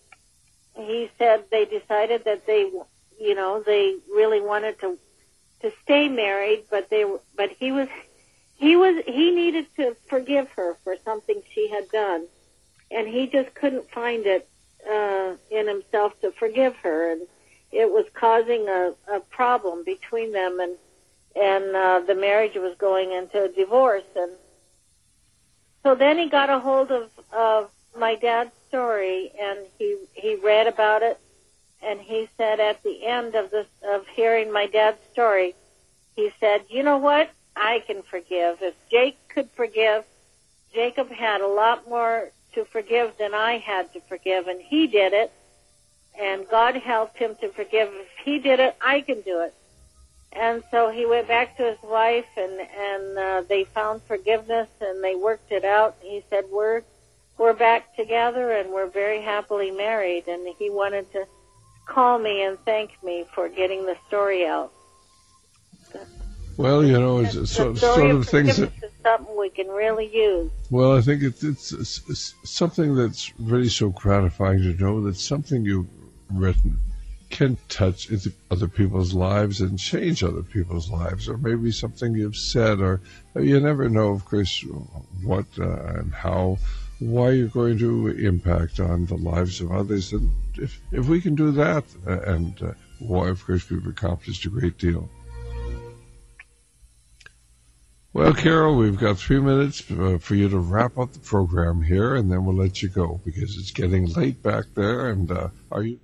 said they decided that they really wanted to stay married, but he he needed to forgive her for something she had done, and he just couldn't find it in himself to forgive her, and it was causing a problem between them, and the marriage was going into a divorce. And so then he got a hold of my dad's story, and he read about it, and he said at the end of hearing my dad's story, he said, you know what? I can forgive. If Jake could forgive, Jacob had a lot more to forgive than I had to forgive, and he did it, and God helped him to forgive. If he did it, I can do it. And so he went back to his wife, and they found forgiveness, and they worked it out. He said, we're back together, and we're very happily married, and he wanted to call me and thank me for getting the story out. Well, it's sort of things that is something we can really use. Well, I think it's something that's really so gratifying to know that something you've written can touch other people's lives and change other people's lives, or maybe something you've said, or you never know, of course, what and how, why you're going to impact on the lives of others. And if we can do that, why, of course, we've accomplished a great deal. Well, Carol, we've got 3 minutes for you to wrap up the program here, and then we'll let you go because it's getting late back there. And are you?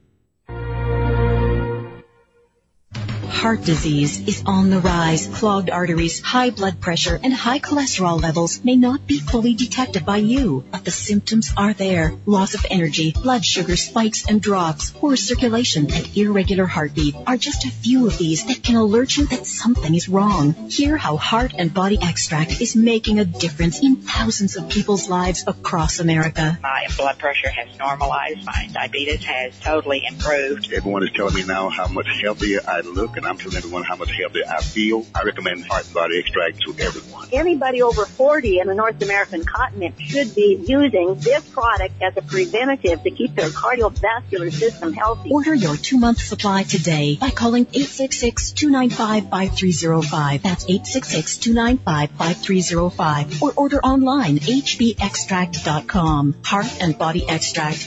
Heart disease is on the rise. Clogged arteries, high blood pressure, and high cholesterol levels may not be fully detected by you, but the symptoms are there. Loss of energy, blood sugar spikes and drops, poor circulation, and irregular heartbeat are just a few of these that can alert you that something is wrong. Hear how Heart and Body Extract is making a difference in thousands of people's lives across America. My blood pressure has normalized. My diabetes has totally improved. Everyone is telling me now how much healthier I look, and I'm telling everyone how much healthier I feel. I recommend Heart and Body Extract to everyone. Anybody over 40 in the North American continent should be using this product as a preventative to keep their cardiovascular system healthy. Order your 2-month supply today by calling 866-295-5305. That's 866-295-5305. Or order online, hbextract.com. Heart and Body Extract,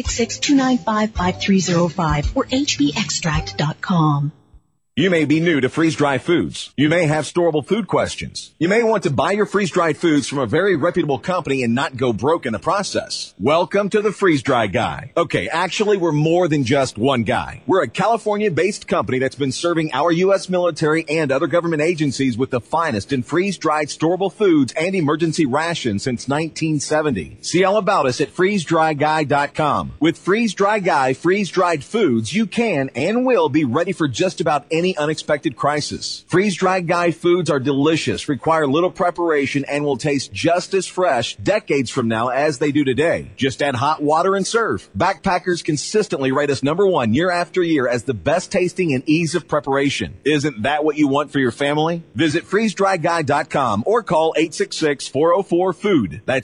866-295-5305 or hbextract.com. You may be new to freeze-dried foods. You may have storable food questions. You may want to buy your freeze-dried foods from a very reputable company and not go broke in the process. Welcome to the Freeze-Dry Guy. Okay, actually, we're more than just one guy. We're a California-based company that's been serving our U.S. military and other government agencies with the finest in freeze-dried storable foods and emergency rations since 1970. See all about us at freezedryguy.com. With Freeze-Dry Guy freeze-dried foods, you can and will be ready for just about any unexpected crisis. Freeze-Dry Guy foods are delicious, require little preparation, and will taste just as fresh decades from now as they do today. Just add hot water and serve. Backpackers consistently rate us #1 year after year as the best tasting and ease of preparation. Isn't that what you want for your family? Visit freezedryguy.com or call 866-404-FOOD. That's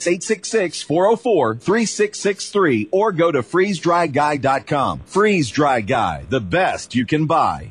866-404-3663 or go to freezedryguy.com. Freeze-Dry Guy, the best you can buy.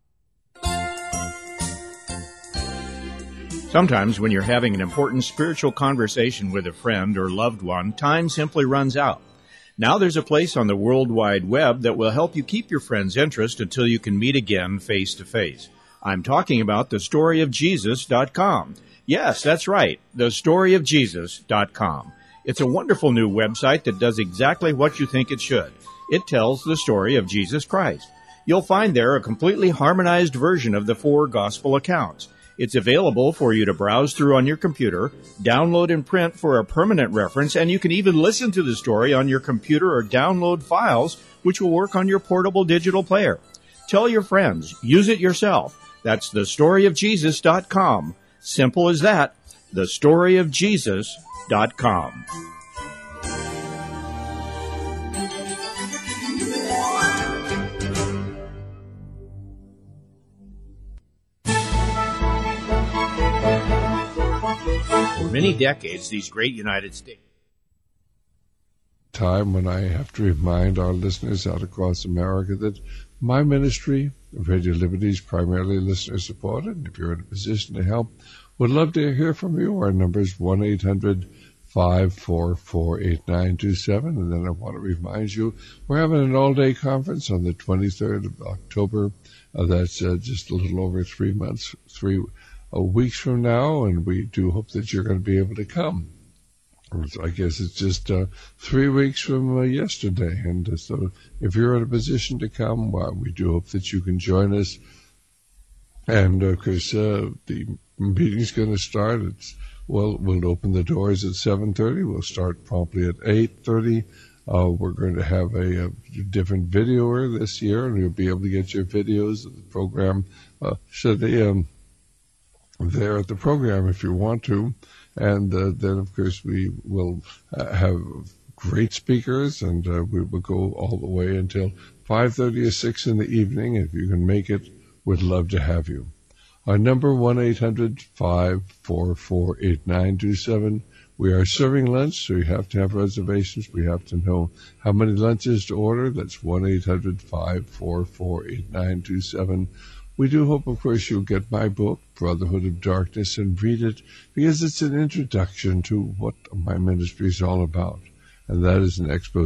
Sometimes when you're having an important spiritual conversation with a friend or loved one, time simply runs out. Now there's a place on the World Wide Web that will help you keep your friend's interest until you can meet again face to face. I'm talking about thestoryofjesus.com. Yes, that's right, thestoryofjesus.com. It's a wonderful new website that does exactly what you think it should. It tells the story of Jesus Christ. You'll find there a completely harmonized version of the 4 gospel accounts. It's available for you to browse through on your computer, download and print for a permanent reference, and you can even listen to the story on your computer or download files, which will work on your portable digital player. Tell your friends. Use it yourself. That's thestoryofjesus.com. Simple as that. thestoryofjesus.com. For many decades, these great United States. Time when I have to remind our listeners out across America that my ministry, Radio Liberty, is primarily listener supported. If you're in a position to help, Would love to hear from you. Our number is 1-800-544-8927. And then I want to remind you, we're having an all-day conference on the 23rd of October. That's just a little over 3 weeks from now, and we do hope that you're going to be able to come. I guess it's just 3 weeks from yesterday, and so if you're in a position to come, well, we do hope that you can join us. And of course, the meeting's going to start. We'll open the doors at 7:30. We'll start promptly at 8:30. We're going to have a different videoer this year, and you'll be able to get your videos of the program. There at the program if you want to. And then, of course, we will have great speakers, and we will go all the way until 5:30 or 6 in the evening. If you can make it, we'd love to have you. Our number, 1-800-544-8927. We are serving lunch, so you have to have reservations. We have to know how many lunches to order. That's 1-800-544-8927. We do hope, of course, you'll get my book, Brotherhood of Darkness, and read it, because it's an introduction to what my ministry is all about. And that is an exposition